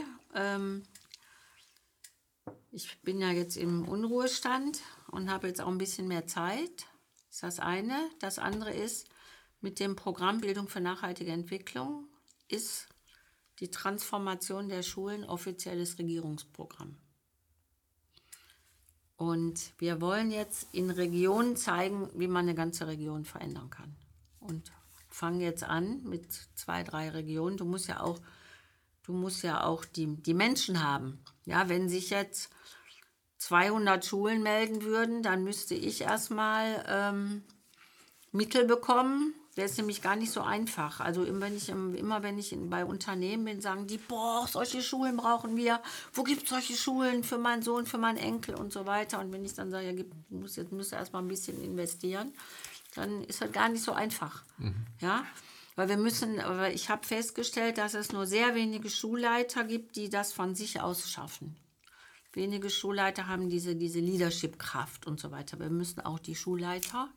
Ich bin ja jetzt im Unruhestand und habe jetzt auch ein bisschen mehr Zeit. Das ist das eine. Das andere ist, mit dem Programm Bildung für nachhaltige Entwicklung ist die Transformation der Schulen offizielles Regierungsprogramm. Und wir wollen jetzt in Regionen zeigen, wie man eine ganze Region verändern kann. Und fangen jetzt an mit 2, 3 Regionen. Du musst ja auch die Menschen haben. Ja, wenn sich jetzt 200 Schulen melden würden, dann müsste ich erstmal Mittel bekommen. Das ist nämlich gar nicht so einfach. Also immer wenn ich bei Unternehmen bin, sagen die, boah, solche Schulen brauchen wir. Wo gibt es solche Schulen für meinen Sohn, für meinen Enkel und so weiter. Und wenn ich dann sage, ja, müsst ihr erstmal ein bisschen investieren, dann ist das gar nicht so einfach. Ja? Weil ich habe festgestellt, dass es nur sehr wenige Schulleiter gibt, die das von sich aus schaffen. Wenige Schulleiter haben diese Leadership-Kraft und so weiter. Wir müssen auch die Schulleiter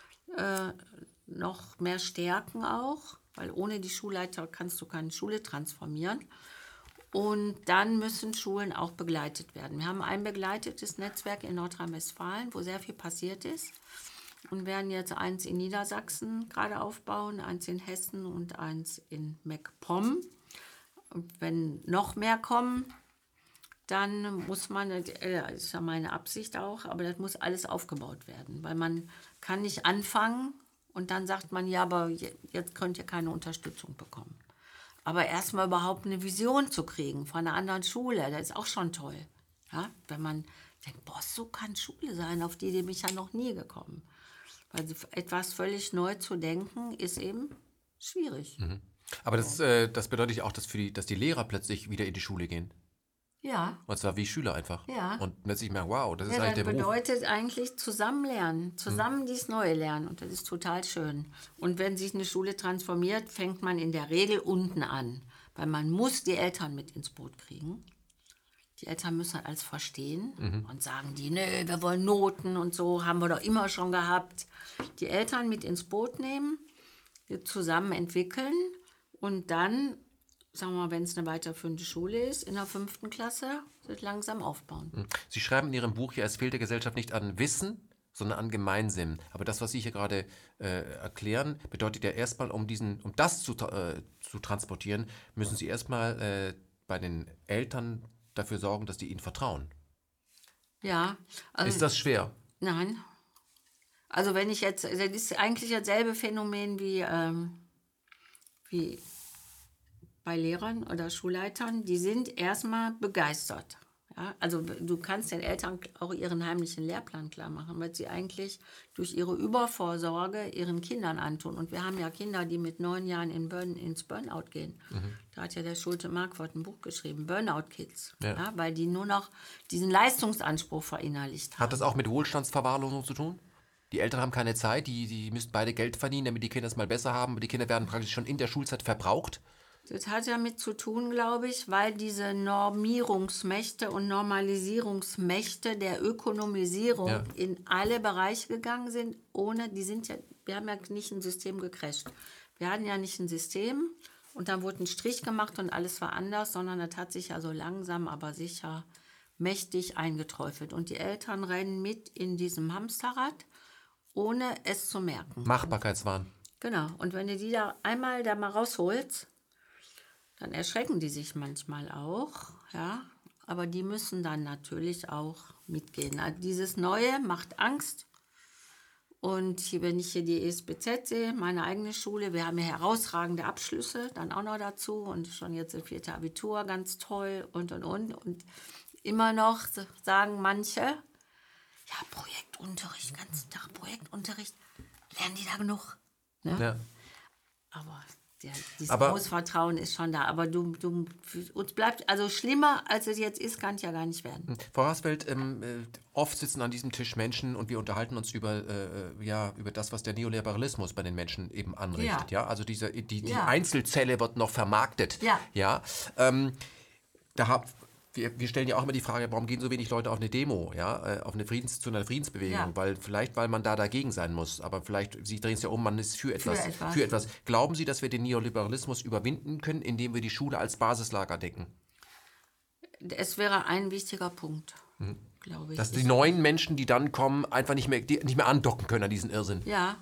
noch mehr stärken auch, weil ohne die Schulleiter kannst du keine Schule transformieren. Und dann müssen Schulen auch begleitet werden. Wir haben ein begleitetes Netzwerk in Nordrhein-Westfalen, wo sehr viel passiert ist. Und werden jetzt eins in Niedersachsen gerade aufbauen, eins in Hessen und eins in MacPom. Und wenn noch mehr kommen, dann muss man, das ist ja meine Absicht auch, aber das muss alles aufgebaut werden. Weil man kann nicht anfangen und dann sagt man, ja, aber jetzt könnt ihr keine Unterstützung bekommen. Aber erstmal überhaupt eine Vision zu kriegen von einer anderen Schule, das ist auch schon toll. Ja? Wenn man denkt, boah, so kann Schule sein, auf die bin ich ja noch nie gekommen. Weil etwas völlig neu zu denken, ist eben schwierig. Aber das bedeutet ja auch, dass die Lehrer plötzlich wieder in die Schule gehen. Ja. Und zwar wie Schüler einfach. Ja. Und plötzlich merken, wow, das ist eigentlich der Das Beruf. bedeutet eigentlich zusammen lernen, zusammen dies Neue lernen. Und das ist total schön. Und wenn sich eine Schule transformiert, fängt man in der Regel unten an. Weil man muss die Eltern mit ins Boot kriegen. Die Eltern müssen halt alles verstehen und sagen die, nee, wir wollen Noten und so, haben wir doch immer schon gehabt. Die Eltern mit ins Boot nehmen, zusammen entwickeln und dann, sagen wir mal, wenn es eine weiterführende Schule ist, in der 5. Klasse, wird langsam aufbauen. Sie schreiben in Ihrem Buch ja, es fehlt der Gesellschaft nicht an Wissen, sondern an Gemeinsinn. Aber das, was Sie hier gerade erklären, bedeutet ja erstmal, um das zu transportieren, müssen Sie erstmal bei den Eltern dafür sorgen, dass die ihnen vertrauen. Ja. Also, ist das schwer? Nein. Also wenn ich jetzt, das ist eigentlich dasselbe Phänomen wie bei Lehrern oder Schulleitern, die sind erstmal begeistert. Ja? Also du kannst den Eltern auch ihren heimlichen Lehrplan klar machen, weil sie eigentlich durch ihre Übervorsorge ihren Kindern antun. Und wir haben ja Kinder, die mit 9 Jahren ins Burnout gehen. Da hat ja der Schulte-Markwort ein Buch geschrieben, Burnout Kids, ja, weil die nur noch diesen Leistungsanspruch verinnerlicht haben. Hat das auch mit Wohlstandsverwahrlosung zu tun? Die Eltern haben keine Zeit, die müssen beide Geld verdienen, damit die Kinder es mal besser haben. Die Kinder werden praktisch schon in der Schulzeit verbraucht. Das hat damit zu tun, glaube ich, weil diese Normierungsmächte und Normalisierungsmächte der Ökonomisierung in alle Bereiche gegangen sind, wir haben ja nicht ein System gecrasht. Wir hatten ja nicht ein System und dann wurde ein Strich gemacht und alles war anders, sondern das hat sich ja so langsam, aber sicher mächtig eingeträufelt. Und die Eltern rennen mit in diesem Hamsterrad, ohne es zu merken. Machbarkeitswahn. Genau. Und wenn du die da einmal mal rausholst, dann erschrecken die sich manchmal auch, ja. Aber die müssen dann natürlich auch mitgehen. Also dieses Neue macht Angst. Und wenn ich hier die ESBZ sehe, meine eigene Schule, wir haben ja herausragende Abschlüsse, dann auch noch dazu und schon jetzt das 4. Abitur, ganz toll und. Und immer noch sagen manche, ja, Projektunterricht, ganzen Tag Projektunterricht, lernen die da genug? Ne? Ja. Aber dieses Aber- Großvertrauen ist schon da. Aber uns bleibt, also schlimmer, als es jetzt ist, kann es ja gar nicht werden. Frau Rasfeld, oft sitzen an diesem Tisch Menschen und wir unterhalten uns über das, was der Neoliberalismus bei den Menschen eben anrichtet. Ja. Also die Ja. Einzelzelle wird noch vermarktet. Ja. Wir stellen ja auch immer die Frage, warum gehen so wenig Leute auf eine Demo, ja, zu einer Friedensbewegung, Ja. weil man da dagegen sein muss, aber Sie drehen es ja um, man ist für etwas. Glauben Sie, dass wir den Neoliberalismus überwinden können, indem wir die Schule als Basislager decken? Es wäre ein wichtiger Punkt, glaube ich. Dass die neuen Menschen, die dann kommen, einfach nicht mehr andocken können an diesen Irrsinn. Ja.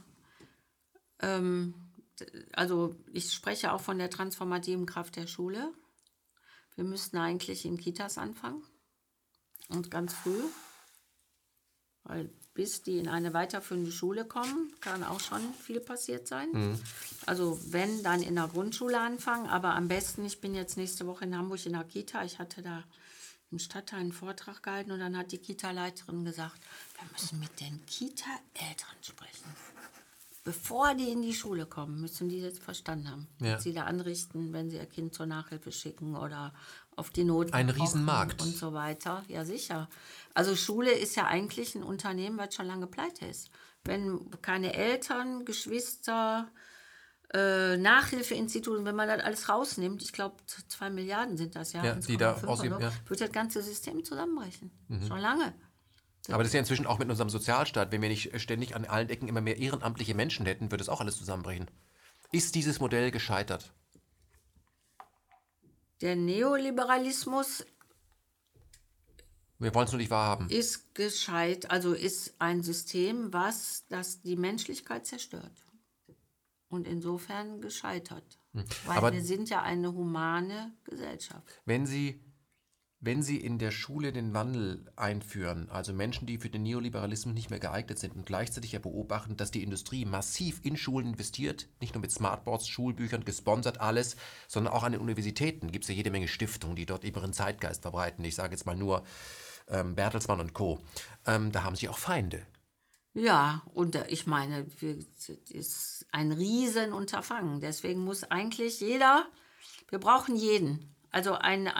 Also ich spreche auch von der transformativen Kraft der Schule. Wir müssten eigentlich in Kitas anfangen und ganz früh, weil bis die in eine weiterführende Schule kommen, kann auch schon viel passiert sein. Also wenn, dann in der Grundschule anfangen, aber am besten, ich bin jetzt nächste Woche in Hamburg in der Kita, ich hatte da im Stadtteil einen Vortrag gehalten und dann hat die Kita-Leiterin gesagt, wir müssen mit den Kita-Eltern sprechen. Bevor die in die Schule kommen, müssen die jetzt verstanden haben, was sie da anrichten, wenn sie ihr Kind zur Nachhilfe schicken oder auf die Not Ein Riesenmarkt. und so weiter. Ja, sicher. Also Schule ist ja eigentlich ein Unternehmen, was schon lange pleite ist. Wenn keine Eltern, Geschwister, Nachhilfeinstitute, wenn man das alles rausnimmt, ich glaube 2 Milliarden sind das ja, die da 1,5 ausgeben, oder so, ja. wird das ganze System zusammenbrechen. Schon lange. Aber das ist ja inzwischen auch mit unserem Sozialstaat. Wenn wir nicht ständig an allen Ecken immer mehr ehrenamtliche Menschen hätten, würde es auch alles zusammenbrechen. Ist dieses Modell gescheitert? Der Neoliberalismus Wir wollen es nur nicht wahrhaben. ist ist ein System, das die Menschlichkeit zerstört. Und insofern gescheitert. Weil Aber- wir sind ja eine humane Gesellschaft. Wenn Sie in der Schule den Wandel einführen, also Menschen, die für den Neoliberalismus nicht mehr geeignet sind und gleichzeitig ja beobachten, dass die Industrie massiv in Schulen investiert, nicht nur mit Smartboards, Schulbüchern, gesponsert alles, sondern auch an den Universitäten gibt es ja jede Menge Stiftungen, die dort ihren Zeitgeist verbreiten. Ich sage jetzt mal nur Bertelsmann und Co. Da haben Sie auch Feinde. Ja, und ich meine, das ist ein Riesenunterfangen. Deswegen muss eigentlich wir brauchen jeden. Also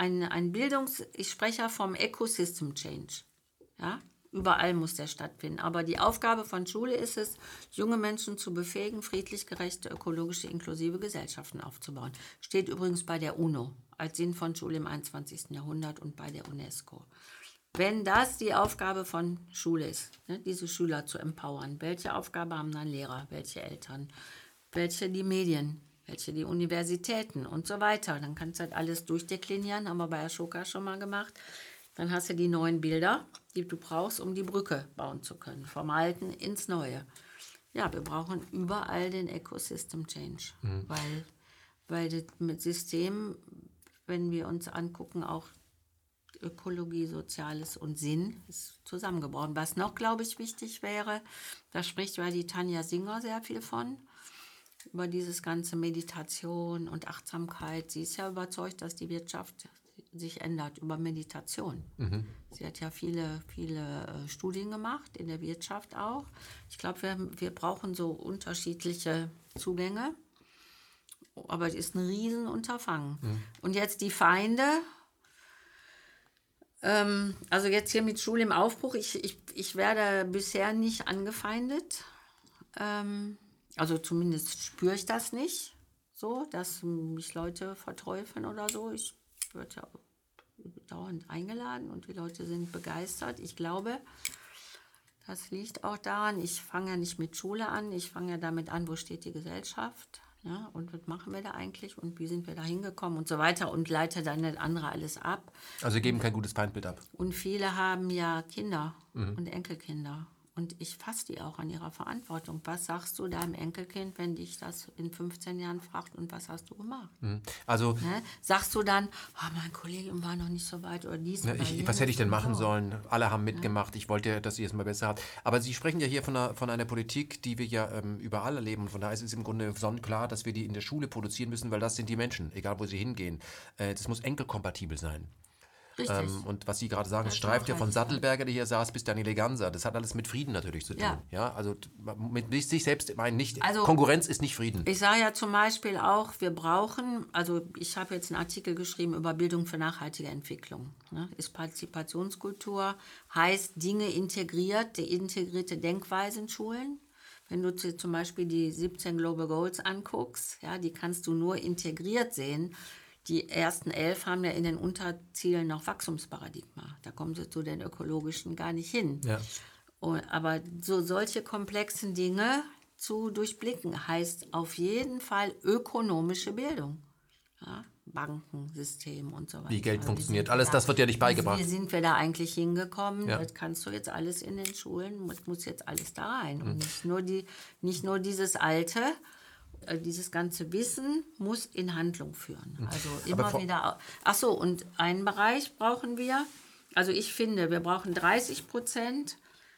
ich spreche ja vom Ecosystem Change. Ja? Überall muss der stattfinden. Aber die Aufgabe von Schule ist es, junge Menschen zu befähigen, friedlich, gerechte, ökologische, inklusive Gesellschaften aufzubauen. Steht übrigens bei der UNO als Sinn von Schule im 21. Jahrhundert und bei der UNESCO. Wenn das die Aufgabe von Schule ist, ne, diese Schüler zu empowern, welche Aufgabe haben dann Lehrer, welche Eltern, welche die Medien, welche die Universitäten und so weiter. Dann kannst du halt alles durchdeklinieren, haben wir bei Ashoka schon mal gemacht. Dann hast du die neuen Bilder, die du brauchst, um die Brücke bauen zu können, vom Alten ins Neue. Ja, wir brauchen überall den Ecosystem Change, weil das mit System, wenn wir uns angucken, auch Ökologie, Soziales und Sinn ist zusammengebrochen. Was noch, glaube ich, wichtig wäre, da spricht ja die Tanja Singer sehr viel von, über dieses ganze Meditation und Achtsamkeit. Sie ist ja überzeugt, dass die Wirtschaft sich ändert über Meditation. Sie hat ja viele Studien gemacht, in der Wirtschaft auch. Ich glaube, wir brauchen so unterschiedliche Zugänge, aber es ist ein Riesenunterfangen. Und jetzt die Feinde. Also jetzt hier mit Schule im Aufbruch, ich werde bisher nicht angefeindet. Also zumindest spüre ich das nicht, so, dass mich Leute verteufeln oder so. Ich werde ja dauernd eingeladen und die Leute sind begeistert. Ich glaube, das liegt auch daran, ich fange ja nicht mit Schule an, ich fange ja damit an, wo steht die Gesellschaft, ja, und was machen wir da eigentlich und wie sind wir da hingekommen und so weiter und leite dann das andere alles ab. Also Sie geben kein gutes Feindbild ab. Und viele haben ja Kinder und Enkelkinder. Und ich fasse die auch an ihrer Verantwortung. Was sagst du deinem Enkelkind, wenn dich das in 15 Jahren fragt und was hast du gemacht? Also Ne? Sagst du dann, mein Kollege war noch nicht so weit oder dies oder jenes was hätte ich denn und machen so. sollen? Alle haben mitgemacht. Ich wollte, dass ihr es mal besser habt. Aber Sie sprechen ja hier von einer Politik, die wir ja überall erleben. Von daher ist es im Grunde sonnenklar, dass wir die in der Schule produzieren müssen, weil das sind die Menschen, egal wo sie hingehen. Das muss enkelkompatibel sein. Richtig. Und was Sie gerade sagen, es Das streift ja von nachhaltig, ja. Sattelberger, der hier saß, bis Daniele Ganser. Das hat alles mit Frieden natürlich zu tun. Ja. Ja, also mit sich selbst meinen nicht. Also- Konkurrenz ist nicht Frieden. Ich sage ja zum Beispiel auch, wir brauchen, also ich habe jetzt einen Artikel geschrieben über Bildung für nachhaltige Entwicklung. Ne? Ist Partizipationskultur, heißt Dinge integriert, die integrierte Denkweise in Schulen. Wenn du dir zum Beispiel die 17 Global Goals anguckst, ja, die kannst du nur integriert sehen. Die ersten 11 haben ja in den Unterzielen noch Wachstumsparadigma. Da kommen sie zu den ökologischen gar nicht hin. Ja. Aber solche komplexen Dinge zu durchblicken, heißt auf jeden Fall ökonomische Bildung. Ja, Bankensystem und so weiter. Wie Geld Wie funktioniert. sind wir Alles da- das wird ja nicht beigebracht. Wie sind wir da eigentlich hingekommen? Ja. Das kannst du jetzt alles in den Schulen, muss jetzt alles da rein. Und nicht nur dieses Alte, dieses ganze Wissen muss in Handlung führen. Also immer wieder. Ach so, und einen Bereich brauchen wir. Also ich finde, wir brauchen 30%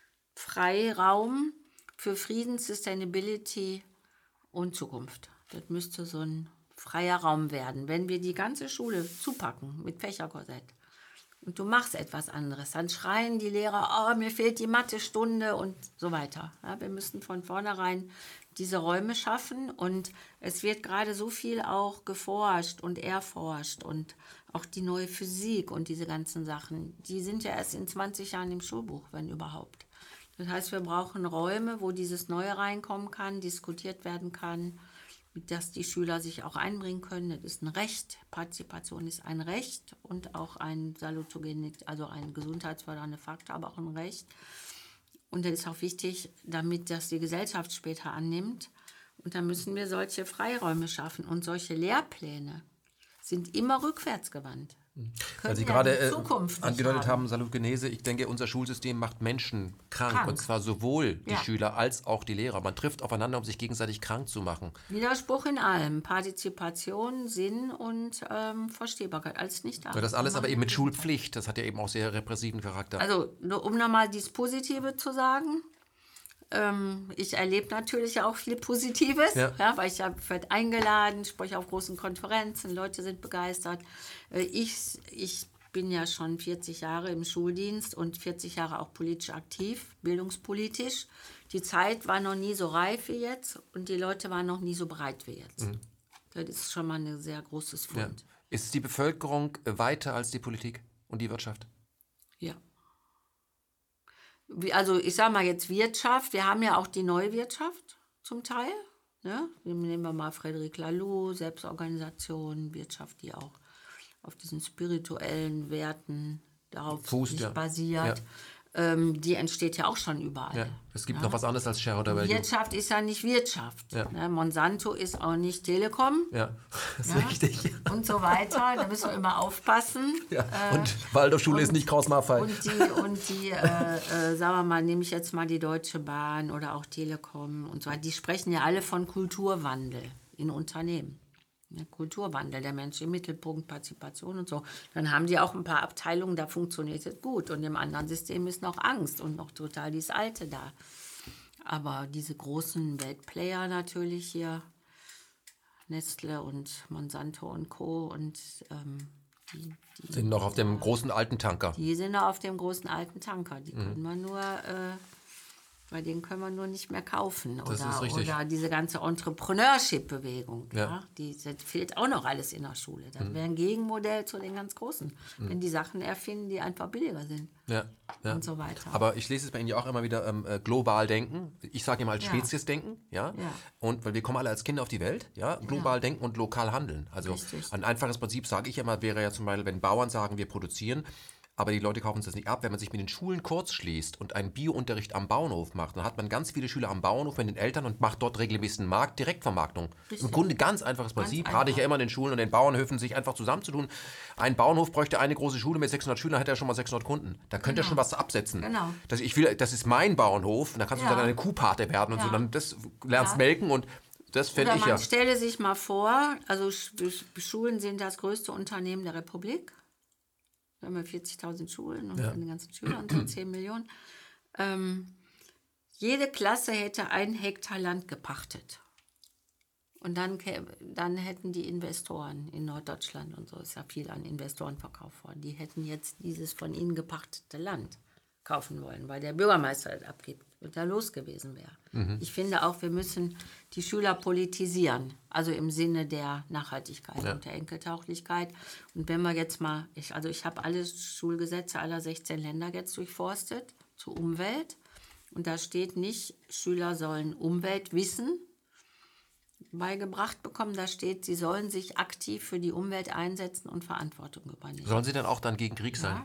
Freiraum für Frieden, Sustainability und Zukunft. Das müsste so ein freier Raum werden. Wenn wir die ganze Schule zupacken mit Fächerkorsett und du machst etwas anderes, dann schreien die Lehrer, oh, mir fehlt die Mathestunde und so weiter. Ja, wir müssen von vornherein diese Räume schaffen und es wird gerade so viel auch geforscht und erforscht und auch die neue Physik und diese ganzen Sachen, die sind ja erst in 20 Jahren im Schulbuch, wenn überhaupt. Das heißt, wir brauchen Räume, wo dieses Neue reinkommen kann, diskutiert werden kann, dass die Schüler sich auch einbringen können. Das ist ein Recht. Partizipation ist ein Recht und auch ein Salutogenik, also ein gesundheitsfördernde Faktor, aber auch ein Recht. Und das ist auch wichtig, damit das die Gesellschaft später annimmt. Und da müssen wir solche Freiräume schaffen. Und solche Lehrpläne sind immer rückwärtsgewandt. Weil Sie ja gerade die Zukunft nicht angedeutet haben, Salutogenese, ich denke, unser Schulsystem macht Menschen krank. Und zwar sowohl die Ja. Schüler als auch die Lehrer. Man trifft aufeinander, um sich gegenseitig krank zu machen. Widerspruch in allem. Partizipation, Sinn und Verstehbarkeit. Alles nicht da. Ja, das alles aber eben mit Schulpflicht. Das hat ja eben auch sehr repressiven Charakter. Also, um nochmal dieses Positive zu sagen. Ich erlebe natürlich auch viel Positives, Ja. weil ich werde eingeladen, spreche auf großen Konferenzen, Leute sind begeistert. Ich bin ja schon 40 Jahre im Schuldienst und 40 Jahre auch politisch aktiv, bildungspolitisch. Die Zeit war noch nie so reif wie jetzt und die Leute waren noch nie so bereit wie jetzt. Das ist schon mal ein sehr großes Ja. Fund. Ist die Bevölkerung weiter als die Politik und die Wirtschaft? Ja. Also ich sage mal jetzt Wirtschaft, wir haben ja auch die neue Wirtschaft zum Teil. Ne? Nehmen wir mal Frédéric Laloux, Selbstorganisation, Wirtschaft, die auch auf diesen spirituellen Werten darauf Fußt, ja. basiert. Ja. Die entsteht ja auch schon überall. Ja. Es gibt noch was anderes als Shareholder Value. Wirtschaft ist ja nicht Wirtschaft. Ja. Ne? Monsanto ist auch nicht Telekom. Ja, das ist Ja. richtig. Und so weiter. Da müssen wir immer aufpassen. Ja. Und Waldorfschule ist nicht Kraus Maffei. Und die sagen wir mal, nehme ich jetzt mal die Deutsche Bahn oder auch Telekom und so weiter, die sprechen ja alle von Kulturwandel in Unternehmen. Ja, Kulturwandel, der Mensch im Mittelpunkt, Partizipation und so. Dann haben die auch ein paar Abteilungen, da funktioniert es gut. Und im anderen System ist noch Angst und noch total dieses Alte da. Aber diese großen Weltplayer natürlich hier, Nestle und Monsanto und Co. und die Sind noch auf dem großen alten Tanker. die sind noch auf dem großen alten Tanker. Die können wir nur, bei denen können wir nur nicht mehr kaufen. Das ist richtig. Oder diese ganze Entrepreneurship-Bewegung. Ja. Ja. Das fehlt auch noch alles in der Schule. Das wäre ein Gegenmodell zu den ganz Großen. Wenn die Sachen erfinden, die einfach billiger sind. Ja. Ja. Und so weiter. Aber ich lese es bei Ihnen ja auch immer wieder global denken. Ich sage immer als Ja. Spezies denken, ja? Ja. Und weil wir kommen alle als Kinder auf die Welt, ja? Global denken und lokal handeln. Also Richtig. ein einfaches Prinzip, sage ich immer, wäre ja zum Beispiel, wenn Bauern sagen, wir produzieren, aber die Leute kaufen es das nicht ab. Wenn man sich mit den Schulen kurz schließt und einen Biounterricht am Bauernhof macht, dann hat man ganz viele Schüler am Bauernhof mit den Eltern und macht dort regelmäßig einen Markt, Direktvermarktung. Richtig. Im Grunde ganz einfaches Prinzip. einfach. Rate ich ja immer in den Schulen und den Bauernhöfen, sich einfach zusammenzutun. Ein Bauernhof bräuchte eine große Schule mit 600 Schülern, hätte er schon mal 600 Kunden. Da könnte er schon was absetzen. Genau. Das ist mein Bauernhof und da kannst du Ja. dann eine Kuhpate werden und Ja. so. Dann das lernst Ja. melken und das fände Oder ich man ja. stelle sich mal vor, also Schulen sind das größte Unternehmen der Republik. Wir haben ja 40.000 Schulen und die ganzen Schüler und so 10 Millionen. Jede Klasse hätte 1 Hektar Land gepachtet. Und dann hätten die Investoren in Norddeutschland und so, ist ja viel an Investoren verkauft worden, die hätten jetzt dieses von ihnen gepachtete Land kaufen wollen, weil der Bürgermeister das abgibt und da los gewesen wäre. Ich finde auch, wir müssen die Schüler politisieren, also im Sinne der Nachhaltigkeit und der Enkeltauglichkeit. Und wenn wir jetzt mal, ich habe alle Schulgesetze aller 16 Länder jetzt durchforstet zur Umwelt und da steht nicht, Schüler sollen Umweltwissen beigebracht bekommen, da steht, sie sollen sich aktiv für die Umwelt einsetzen und Verantwortung übernehmen. Sollen sie dann auch dann gegen Krieg sein? Ja.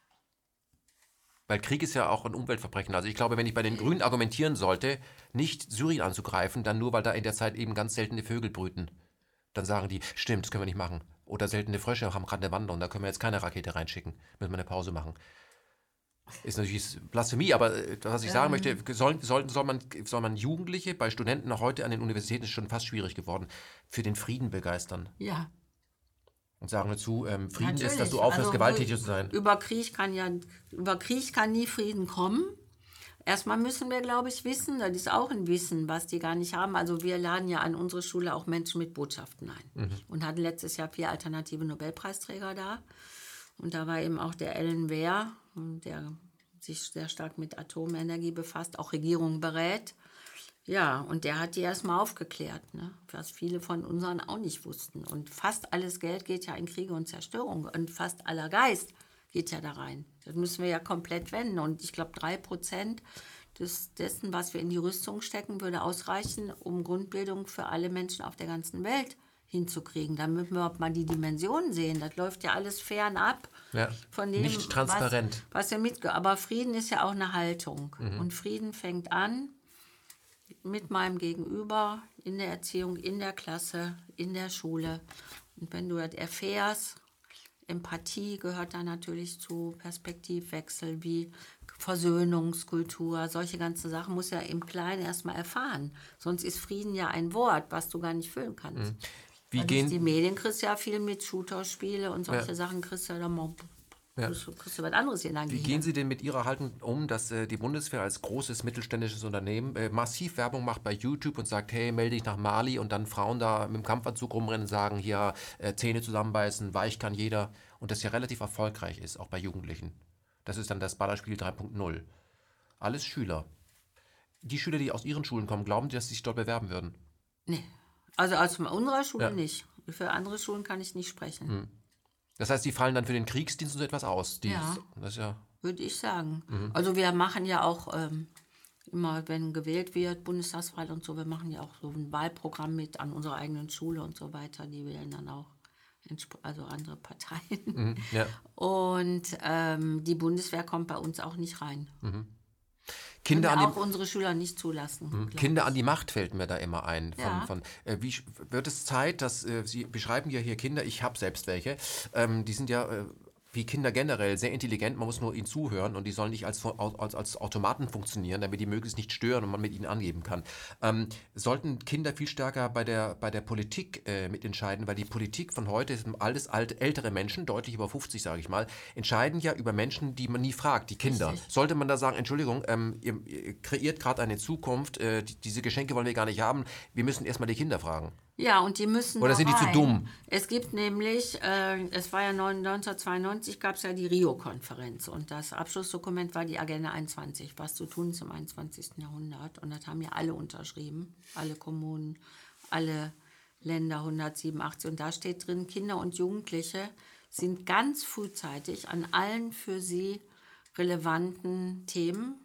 Weil Krieg ist ja auch ein Umweltverbrechen. Also ich glaube, wenn ich bei den Grünen argumentieren sollte, nicht Syrien anzugreifen, dann nur, weil da in der Zeit eben ganz seltene Vögel brüten. Dann sagen die, stimmt, das können wir nicht machen. Oder seltene Frösche haben gerade eine Wanderung, da können wir jetzt keine Rakete reinschicken. Müssen wir eine Pause machen. Ist natürlich Blasphemie, aber was ich sagen möchte, soll man Jugendliche, bei Studenten noch heute an den Universitäten ist schon fast schwierig geworden, für den Frieden begeistern. Ja. Und sagen dazu, Frieden Natürlich. ist, dass du aufhörst, gewalttätig zu sein. Über Krieg kann nie Frieden kommen. Erstmal müssen wir, glaube ich, wissen, das ist auch ein Wissen, was die gar nicht haben. Also wir laden ja an unsere Schule auch Menschen mit Botschaften ein. Und hatten letztes Jahr 4 alternative Nobelpreisträger da. Und da war eben auch der Alan Weir, der sich sehr stark mit Atomenergie befasst, auch Regierungen berät. Ja, und der hat die erstmal aufgeklärt, ne? Was viele von unseren auch nicht wussten. Und fast alles Geld geht ja in Kriege und Zerstörung und fast aller Geist geht ja da rein. Das müssen wir ja komplett wenden. Und ich glaube, 3% dessen, was wir in die Rüstung stecken, würde ausreichen, um Grundbildung für alle Menschen auf der ganzen Welt hinzukriegen. Damit wir mal die Dimensionen sehen. Das läuft ja alles fernab von dem, nicht transparent. Was wir aber Frieden ist ja auch eine Haltung. Und Frieden fängt an mit meinem Gegenüber, in der Erziehung, in der Klasse, in der Schule. Und wenn du das erfährst, Empathie gehört da natürlich zu, Perspektivwechsel wie Versöhnungskultur, solche ganzen Sachen muss ja im Kleinen erstmal erfahren. Sonst ist Frieden ja ein Wort, was du gar nicht füllen kannst. Die Medien kriegst ja viel mit Shooter-Spiele und solche Sachen kriegst du ja dann mal. Kriegst du was anderes in dein Wie gehen Sie denn mit Ihrer Haltung um, dass die Bundeswehr als großes mittelständisches Unternehmen massiv Werbung macht bei YouTube und sagt, hey, melde dich nach Mali und dann Frauen da mit dem Kampfanzug rumrennen und sagen, hier Zähne zusammenbeißen, weich kann jeder und das ja relativ erfolgreich ist, auch bei Jugendlichen. Das ist dann das Ballerspiel 3.0. Alles Schüler. Die Schüler, die aus Ihren Schulen kommen, glauben Sie, dass sie sich dort bewerben würden? Nee, also aus unserer Schule nicht. Für andere Schulen kann ich nicht sprechen. Das heißt, die fallen dann für den Kriegsdienst und so etwas aus? Das würde ich sagen. Also wir machen ja auch immer, wenn gewählt wird, Bundestagswahl und so, wir machen ja auch so ein Wahlprogramm mit an unserer eigenen Schule und so weiter. Die wählen dann auch also andere Parteien. Und die Bundeswehr kommt bei uns auch nicht rein. Kinder auch unsere Schüler nicht zulassen. Kinder an die Macht fällt mir da immer ein. Wie wird es Zeit, dass Sie beschreiben ja hier Kinder, ich habe selbst welche, die sind ja wie Kinder generell sehr intelligent, man muss nur ihnen zuhören und die sollen nicht als Automaten funktionieren, damit die möglichst nicht stören und man mit ihnen angeben kann. Sollten Kinder viel stärker bei der Politik mitentscheiden, weil die Politik von heute sind alles ältere Menschen, deutlich über 50, sage ich mal, entscheiden ja über Menschen, die man nie fragt, die Kinder. Richtig. Sollte man da sagen, Entschuldigung, ihr kreiert gerade eine Zukunft, diese Geschenke wollen wir gar nicht haben, wir müssen erstmal die Kinder fragen. Ja, und die müssen Oder sind die zu dumm? Es gibt nämlich, es war ja 1992, gab es ja die Rio-Konferenz und das Abschlussdokument war die Agenda 21, was zu tun ist im 21. Jahrhundert. Und das haben ja alle unterschrieben, alle Kommunen, alle Länder, 187. Und da steht drin, Kinder und Jugendliche sind ganz frühzeitig an allen für sie relevanten Themen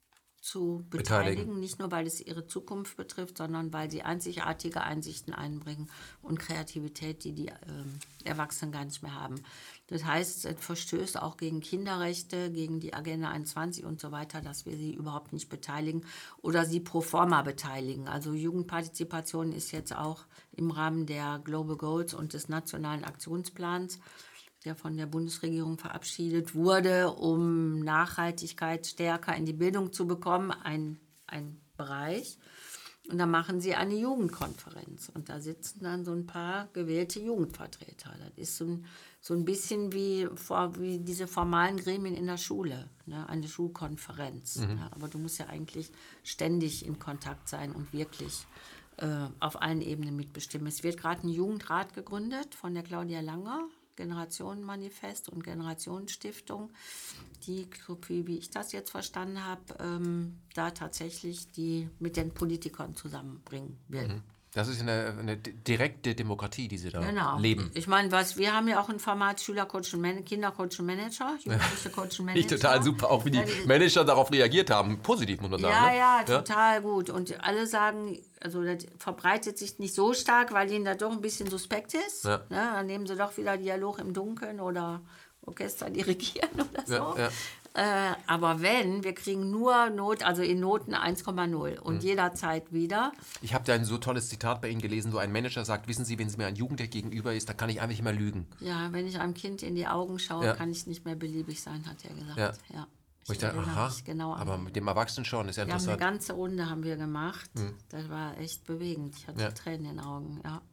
zu beteiligen, nicht nur, weil es ihre Zukunft betrifft, sondern weil sie einzigartige Einsichten einbringen und Kreativität, die Erwachsenen gar nicht mehr haben. Das heißt, es verstößt auch gegen Kinderrechte, gegen die Agenda 21 und so weiter, dass wir sie überhaupt nicht beteiligen oder sie pro forma beteiligen. Also Jugendpartizipation ist jetzt auch im Rahmen der Global Goals und des Nationalen Aktionsplans, der von der Bundesregierung verabschiedet wurde, um Nachhaltigkeit stärker in die Bildung zu bekommen, ein Bereich. Und da machen sie eine Jugendkonferenz. Und da sitzen dann so ein paar gewählte Jugendvertreter. Das ist so ein bisschen wie diese formalen Gremien in der Schule, ne? Eine Schulkonferenz. Ja, aber du musst ja eigentlich ständig in Kontakt sein und wirklich auf allen Ebenen mitbestimmen. Es wird gerade ein Jugendrat gegründet von der Claudia Langer, Generationenmanifest und Generationenstiftung, die, so viel wie ich das jetzt verstanden habe, da tatsächlich die mit den Politikern zusammenbringen will. Das ist eine direkte Demokratie, die Sie da Genau. leben. Ich meine, wir haben ja auch ein Format Schülercoach und Kindercoach und Manager, Jugendliche Coach und Manager. Nicht total super, auch wie die Manager darauf reagiert haben. Positiv, muss man sagen. Ja, total gut. Und alle sagen, also das verbreitet sich nicht so stark, weil ihnen das doch ein bisschen suspekt ist. Ja. Ne? Dann nehmen sie doch wieder Dialog im Dunkeln oder Orchester dirigieren oder so. Ja. Aber wir kriegen nur also in Noten 1,0 und jederzeit wieder. Ich habe da ein so tolles Zitat bei Ihnen gelesen, wo ein Manager sagt, wissen Sie, wenn Sie mir ein Jugendlicher gegenüber ist, dann kann ich einfach nicht mehr lügen. Ja, wenn ich einem Kind in die Augen schaue, kann ich nicht mehr beliebig sein, hat er gesagt. Ja. Ich dachte, aha, genau aber mit dem Erwachsenen schon, ist ja interessant. Eine ganze Runde haben wir gemacht. Das war echt bewegend. Ich hatte Tränen in den Augen, ja.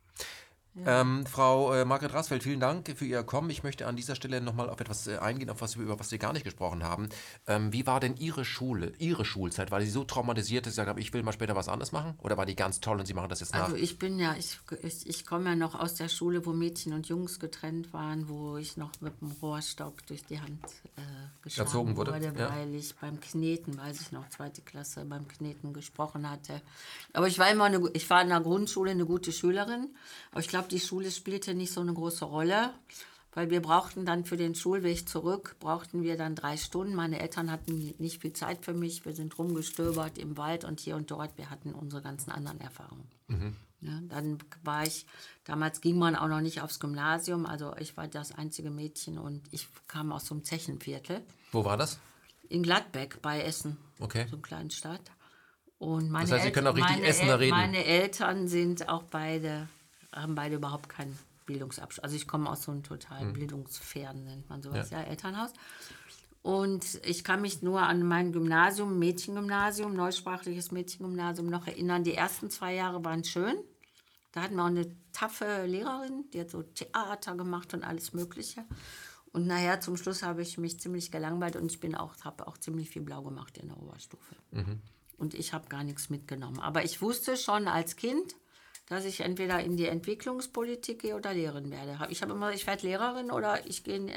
Frau Margret Rasfeld, vielen Dank für Ihr Kommen. Ich möchte an dieser Stelle nochmal auf etwas eingehen, über was wir gar nicht gesprochen haben. Wie war denn Ihre Schulzeit? War sie so traumatisiert, dass Sie gesagt haben, ich will mal später was anderes machen? Oder war die ganz toll und Sie machen das jetzt nach? Also ich komme ja noch aus der Schule, wo Mädchen und Jungs getrennt waren, wo ich noch mit dem Rohrstock durch die Hand geschlagen wurde, weil ich beim Kneten, weiß ich noch, 2. Klasse, beim Kneten gesprochen hatte. Aber ich war in der Grundschule eine gute Schülerin, aber ich glaube, die Schule spielte nicht so eine große Rolle, weil wir brauchten dann für den Schulweg zurück, brauchten wir dann 3 Stunden. Meine Eltern hatten nicht viel Zeit für mich. Wir sind rumgestöbert im Wald und hier und dort. Wir hatten unsere ganzen anderen Erfahrungen. Ja, dann damals ging man auch noch nicht aufs Gymnasium, also ich war das einzige Mädchen und ich kam aus so einem Zechenviertel. Wo war das? In Gladbeck bei Essen, okay. So einer kleinen Stadt. Und das heißt, Sie können auch richtig Essener reden? Meine Eltern haben beide überhaupt keinen Bildungsabschluss. Also ich komme aus so einem total bildungsfernen, nennt man sowas, Elternhaus. Und ich kann mich nur an mein Gymnasium, Mädchengymnasium, neusprachliches Mädchengymnasium noch erinnern. Die ersten 2 Jahre waren schön. Da hatten wir auch eine taffe Lehrerin, die hat so Theater gemacht und alles Mögliche. Und nachher zum Schluss habe ich mich ziemlich gelangweilt und habe auch ziemlich viel blau gemacht in der Oberstufe. Und ich habe gar nichts mitgenommen. Aber ich wusste schon als Kind, dass ich entweder in die Entwicklungspolitik gehe oder Lehrerin werde. Ich werde Lehrerin oder ich gehe in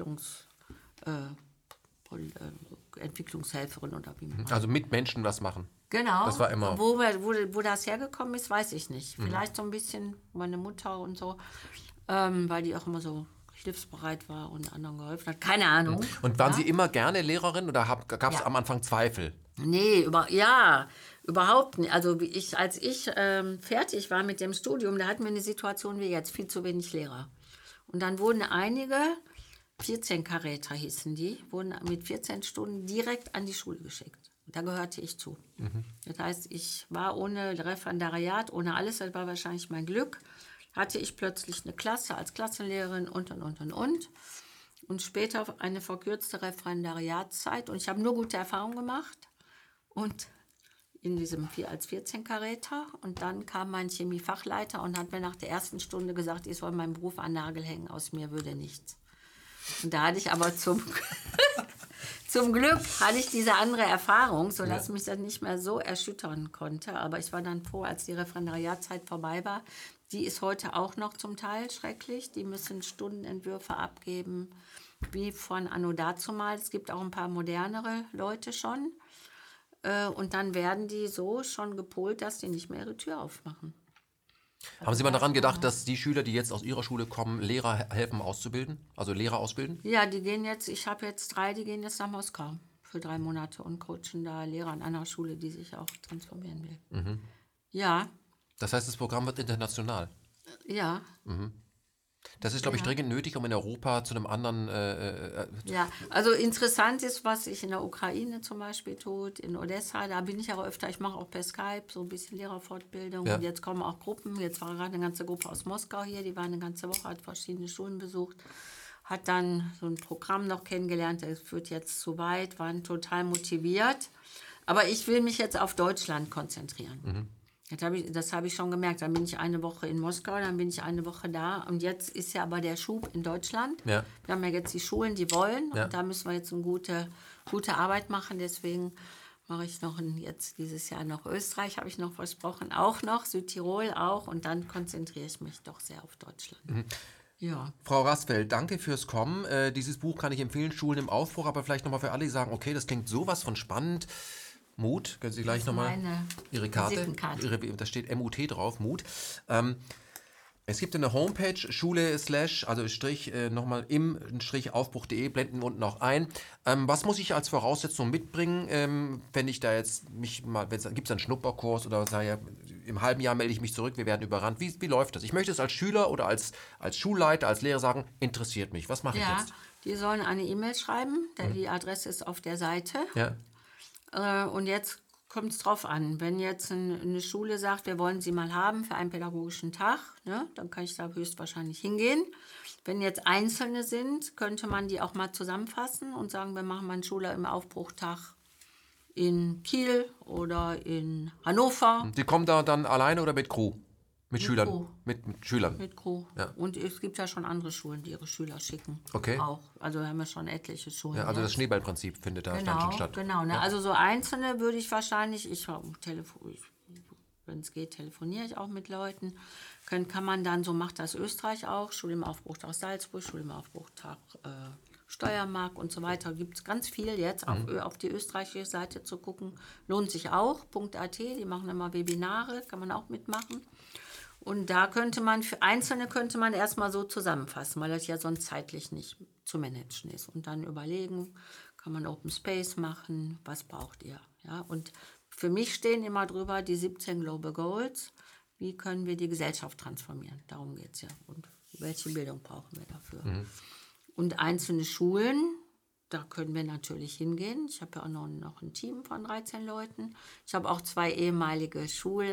Entwicklungshelferin oder wie man Also mit Menschen was machen. Genau. Das war immer. Wo das hergekommen ist, weiß ich nicht. Vielleicht so ein bisschen meine Mutter und so, weil die auch immer so hilfsbereit war und anderen geholfen hat. Keine Ahnung. Und waren Sie immer gerne Lehrerin oder gab es am Anfang Zweifel? Nee, überhaupt nicht. Also als ich fertig war mit dem Studium, da hatten wir eine Situation wie jetzt, viel zu wenig Lehrer. Und dann wurden einige, 14 Karäter hießen die, wurden mit 14 Stunden direkt an die Schule geschickt. Da gehörte ich zu. Das heißt, ich war ohne Referendariat, ohne alles, das war wahrscheinlich mein Glück, hatte ich plötzlich eine Klasse als Klassenlehrerin und. Und später eine verkürzte Referendariatszeit. Und ich habe nur gute Erfahrungen gemacht. Und in diesem als 14-Karäter. Und dann kam mein Chemiefachleiter und hat mir nach der ersten Stunde gesagt, ich soll meinen Beruf an den Nagel hängen, aus mir würde nichts. Und da hatte ich aber zum Glück hatte ich diese andere Erfahrung, sodass mich das nicht mehr so erschüttern konnte. Aber ich war dann froh, als die Referendariatzeit vorbei war. Die ist heute auch noch zum Teil schrecklich. Die müssen Stundenentwürfe abgeben, wie von anno dazumal. Es gibt auch ein paar modernere Leute schon. Und dann werden die so schon gepolt, dass die nicht mehr ihre Tür aufmachen. Haben Sie mal daran gedacht, dass die Schüler, die jetzt aus Ihrer Schule kommen, Lehrer helfen auszubilden? Also Lehrer ausbilden? Ja, ich habe jetzt 3, die gehen jetzt nach Moskau für 3 Monate und coachen da Lehrer an einer Schule, die sich auch transformieren will. Ja. Das heißt, das Programm wird international? Ja. Das ist, glaube ich, dringend nötig, um in Europa zu einem anderen... Ja, also interessant ist, was sich in der Ukraine zum Beispiel tut, in Odessa, da bin ich aber öfter, ich mache auch per Skype so ein bisschen Lehrerfortbildung und jetzt kommen auch Gruppen, jetzt war gerade eine ganze Gruppe aus Moskau hier, die war eine ganze Woche, hat verschiedene Schulen besucht, hat dann so ein Programm noch kennengelernt, das führt jetzt zu weit, waren total motiviert, aber ich will mich jetzt auf Deutschland konzentrieren. Das habe ich schon gemerkt. Dann bin ich eine Woche in Moskau, dann bin ich eine Woche da. Und jetzt ist ja aber der Schub in Deutschland. Ja. Wir haben ja jetzt die Schulen, die wollen. Ja. Und da müssen wir jetzt eine gute Arbeit machen. Deswegen mache ich noch jetzt dieses Jahr noch Österreich, habe ich noch versprochen, auch noch, Südtirol auch. Und dann konzentriere ich mich doch sehr auf Deutschland. Ja. Frau Rasfeld, danke fürs Kommen. Dieses Buch kann ich empfehlen, Schulen im Aufbruch, aber vielleicht nochmal für alle, die sagen, okay, das klingt sowas von spannend. Mut, können Sie gleich nochmal Ihre Karte, da steht MUT drauf, Mut. Es gibt eine Homepage, Schule / also Strich, nochmal im Strich Aufbruch.de, blenden wir unten auch ein. Was muss ich als Voraussetzung mitbringen, wenn ich da jetzt mich mal, gibt es einen Schnupperkurs oder im halben Jahr melde ich mich zurück, wir werden überrannt. Wie läuft das? Ich möchte es als Schüler oder als Schulleiter, als Lehrer sagen, interessiert mich. Was mache ich jetzt? Die sollen eine E-Mail schreiben, die Adresse ist auf der Seite. Ja. Und jetzt kommt es drauf an. Wenn jetzt eine Schule sagt, wir wollen sie mal haben für einen pädagogischen Tag, ne, dann kann ich da höchstwahrscheinlich hingehen. Wenn jetzt Einzelne sind, könnte man die auch mal zusammenfassen und sagen, wir machen mal einen Schüler im Aufbruchtag in Kiel oder in Hannover. Die kommen da dann alleine oder mit Crew? Mit Schülern? Crew. Mit Schülern? Mit Crew. Ja. Und es gibt ja schon andere Schulen, die ihre Schüler schicken. Okay. Auch. Also wir haben ja schon etliche Schulen. Ja, also das Schneeballprinzip findet da dann schon statt. Genau. Ne? Ja. Also so Einzelne würde ich wahrscheinlich, wenn es geht, telefoniere ich auch mit Leuten. Kann man dann, so macht das Österreich auch, Schule im Aufbruchtag Salzburg, Schule im Aufbruchtag Steiermark und so weiter. Gibt es ganz viel jetzt, auf die österreichische Seite zu gucken. Lohnt sich auch, .at, die machen immer Webinare, kann man auch mitmachen. Und da für Einzelne könnte man erstmal so zusammenfassen, weil das ja sonst zeitlich nicht zu managen ist. Und dann überlegen, kann man Open Space machen, was braucht ihr? Ja? Und für mich stehen immer drüber die 17 Global Goals. Wie können wir die Gesellschaft transformieren? Darum geht es ja. Und welche Bildung brauchen wir dafür? Und einzelne Schulen, da können wir natürlich hingehen. Ich habe ja auch noch ein Team von 13 Leuten. Ich habe auch 2 ehemalige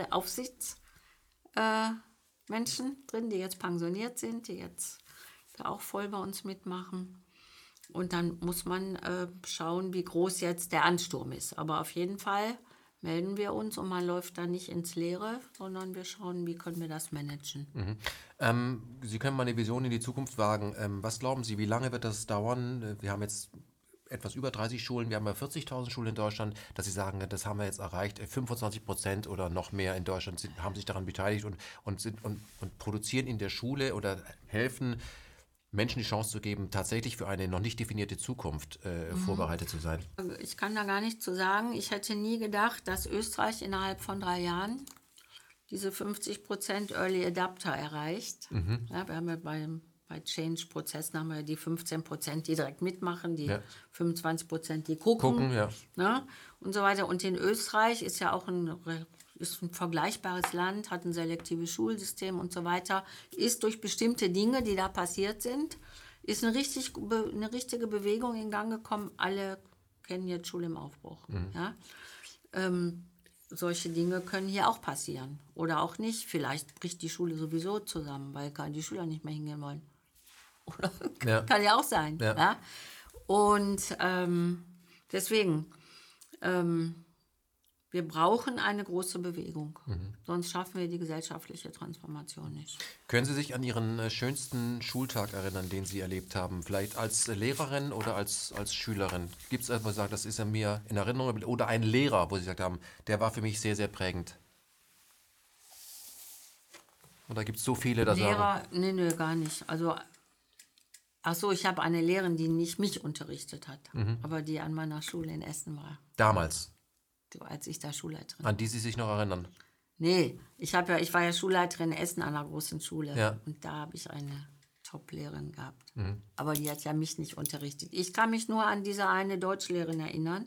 Schulaufsichtsmenschen drin, die jetzt pensioniert sind, die jetzt da auch voll bei uns mitmachen. Und dann muss man schauen, wie groß jetzt der Ansturm ist. Aber auf jeden Fall melden wir uns und man läuft da nicht ins Leere, sondern wir schauen, wie können wir das managen. Sie können mal eine Vision in die Zukunft wagen. Was glauben Sie, wie lange wird das dauern? Wir haben jetzt etwas über 30 Schulen, wir haben ja 40.000 Schulen in Deutschland, dass Sie sagen, das haben wir jetzt erreicht. 25% oder noch mehr in Deutschland haben sich daran beteiligt und produzieren in der Schule oder helfen, Menschen die Chance zu geben, tatsächlich für eine noch nicht definierte Zukunft vorbereitet zu sein. Ich kann da gar nichts zu sagen. Ich hätte nie gedacht, dass Österreich innerhalb von 3 Jahren diese 50% Early Adapter erreicht. Ja, wir haben ja bei Change-Prozessen haben wir die 15%, die direkt mitmachen, die 25%, die gucken, ne, und so weiter. Und in Österreich ist ja auch ein vergleichbares Land, hat ein selektives Schulsystem und so weiter, ist durch bestimmte Dinge, die da passiert sind, ist eine richtige Bewegung in Gang gekommen. Alle kennen jetzt Schule im Aufbruch. Ja? Solche Dinge können hier auch passieren. Oder auch nicht. Vielleicht bricht die Schule sowieso zusammen, weil die Schüler nicht mehr hingehen wollen. Oder kann ja auch sein. Ja. Ja? Und deswegen, wir brauchen eine große Bewegung. Sonst schaffen wir die gesellschaftliche Transformation nicht. Können Sie sich an Ihren schönsten Schultag erinnern, den Sie erlebt haben? Vielleicht als Lehrerin oder als Schülerin? Gibt es etwas, wo Sie sagen, das ist mir in Erinnerung? Oder ein Lehrer, wo Sie gesagt haben, der war für mich sehr, sehr prägend? Oder gibt es so viele, dass Lehrer, nee, gar nicht. Also, ich habe eine Lehrerin, die nicht mich unterrichtet hat, aber die an meiner Schule in Essen war. Damals? Als ich da Schulleiterin. An die Sie sich noch erinnern? Nee, ich war ja Schulleiterin in Essen an einer großen Schule. Ja. Und da habe ich eine Top-Lehrerin gehabt. Aber die hat ja mich nicht unterrichtet. Ich kann mich nur an diese eine Deutschlehrerin erinnern,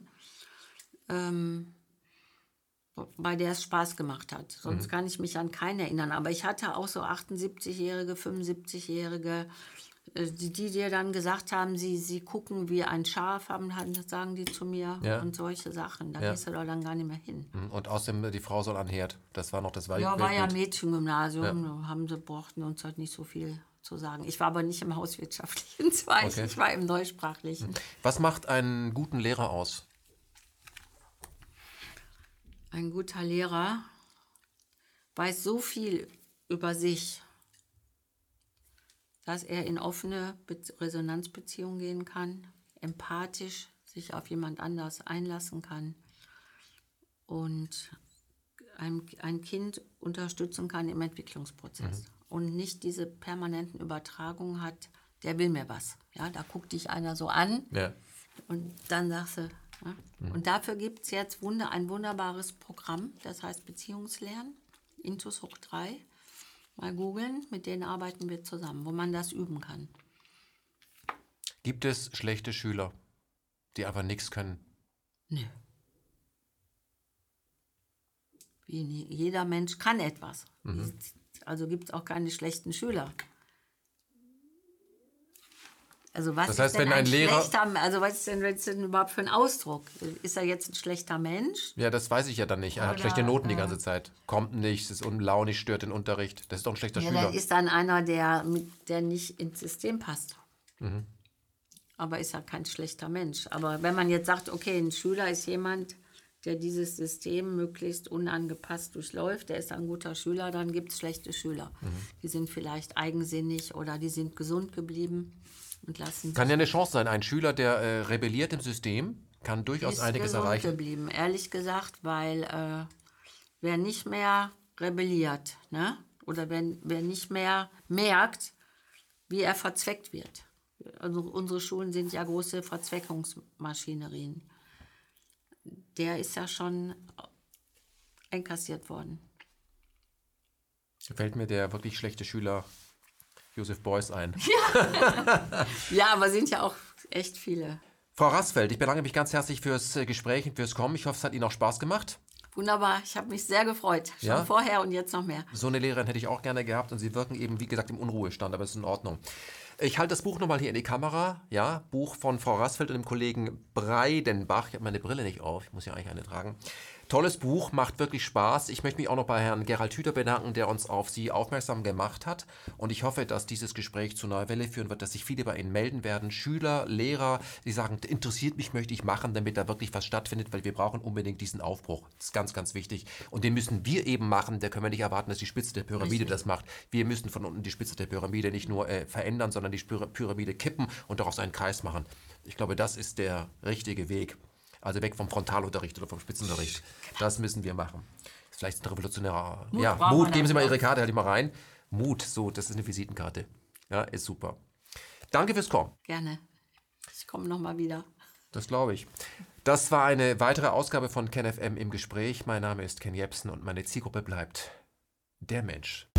bei der es Spaß gemacht hat. Sonst kann ich mich an keine erinnern. Aber ich hatte auch so 78-Jährige, 75-Jährige, die dir dann gesagt haben, sie gucken wie ein Schaf, sagen die zu mir, und solche Sachen. Da gehst du doch dann gar nicht mehr hin. Und außerdem, die Frau soll an Herd. Das war noch das Weltbild. Ja, war ja Mädchengymnasium, brauchten uns halt nicht so viel zu sagen. Ich war aber nicht im hauswirtschaftlichen Zweig, Okay. Ich war im deutschsprachlichen. Was macht einen guten Lehrer aus? Ein guter Lehrer weiß so viel über sich, dass er in offene Resonanzbeziehungen gehen kann, empathisch sich auf jemand anders einlassen kann, und ein Kind unterstützen kann im Entwicklungsprozess und nicht diese permanenten Übertragungen hat, der will mir was. Ja, da guckt dich einer so an und dann sagst du, ja. Und dafür gibt es jetzt ein wunderbares Programm, das heißt Beziehungslernen, Intus hoch 3. Mal googeln, mit denen arbeiten wir zusammen, wo man das üben kann. Gibt es schlechte Schüler, die einfach nichts können? Nö. Jeder Mensch kann etwas. Also gibt es auch keine schlechten Schüler. Also was Das heißt, ist denn wenn ein Lehrer... was ist denn überhaupt für ein Ausdruck? Ist er jetzt ein schlechter Mensch? Ja, das weiß ich ja dann nicht. Er hat schlechte Noten die ganze Zeit. Kommt nicht, ist unlaunig, stört den Unterricht. Das ist doch ein schlechter Schüler. Ja, ist dann einer, der nicht ins System passt. Aber ist ja kein schlechter Mensch. Aber wenn man jetzt sagt, okay, ein Schüler ist jemand, der dieses System möglichst unangepasst durchläuft, der ist ein guter Schüler, dann gibt es schlechte Schüler. Die sind vielleicht eigensinnig oder die sind gesund geblieben. Und kann ja eine Chance sein. Ein Schüler, der rebelliert im System, kann durchaus einiges erreichen. Geblieben, ehrlich gesagt, weil wer nicht mehr rebelliert, ne? Oder wer nicht mehr merkt, wie er verzweckt wird. Also unsere Schulen sind ja große Verzweckungsmaschinerien. Der ist ja schon einkassiert worden. Da fällt mir der wirklich schlechte Schüler Josef Beuys ein. Ja, aber sind ja auch echt viele. Frau Rassfeld, ich bedanke mich ganz herzlich fürs Gespräch und fürs Kommen. Ich hoffe, es hat Ihnen auch Spaß gemacht. Wunderbar, ich habe mich sehr gefreut. Schon vorher und jetzt noch mehr. So eine Lehrerin hätte ich auch gerne gehabt und Sie wirken eben, wie gesagt, im Unruhestand, aber es ist in Ordnung. Ich halte das Buch nochmal hier in die Kamera. Ja, Buch von Frau Rassfeld und dem Kollegen Breidenbach. Ich habe meine Brille nicht auf, ich muss ja eigentlich eine tragen. Tolles Buch, macht wirklich Spaß. Ich möchte mich auch noch bei Herrn Gerald Hüther bedanken, der uns auf Sie aufmerksam gemacht hat. Und ich hoffe, dass dieses Gespräch zu einer Welle führen wird, dass sich viele bei Ihnen melden werden. Schüler, Lehrer, die sagen, interessiert mich, möchte ich machen, damit da wirklich was stattfindet, weil wir brauchen unbedingt diesen Aufbruch. Das ist ganz, ganz wichtig. Und den müssen wir eben machen. Da können wir nicht erwarten, dass die Spitze der Pyramide das macht. Wir müssen von unten die Spitze der Pyramide nicht nur verändern, sondern die Pyramide kippen und daraus einen Kreis machen. Ich glaube, das ist der richtige Weg. Also weg vom Frontalunterricht oder vom Spitzenunterricht. Das müssen wir machen. Das ist vielleicht ein revolutionärer... Mut, geben Sie mal Ihre Karte, halt ich mal rein. Mut, so, das ist eine Visitenkarte. Ja, ist super. Danke fürs Kommen. Gerne. Ich komme nochmal wieder. Das glaube ich. Das war eine weitere Ausgabe von KenFM im Gespräch. Mein Name ist Ken Jepsen und meine Zielgruppe bleibt der Mensch.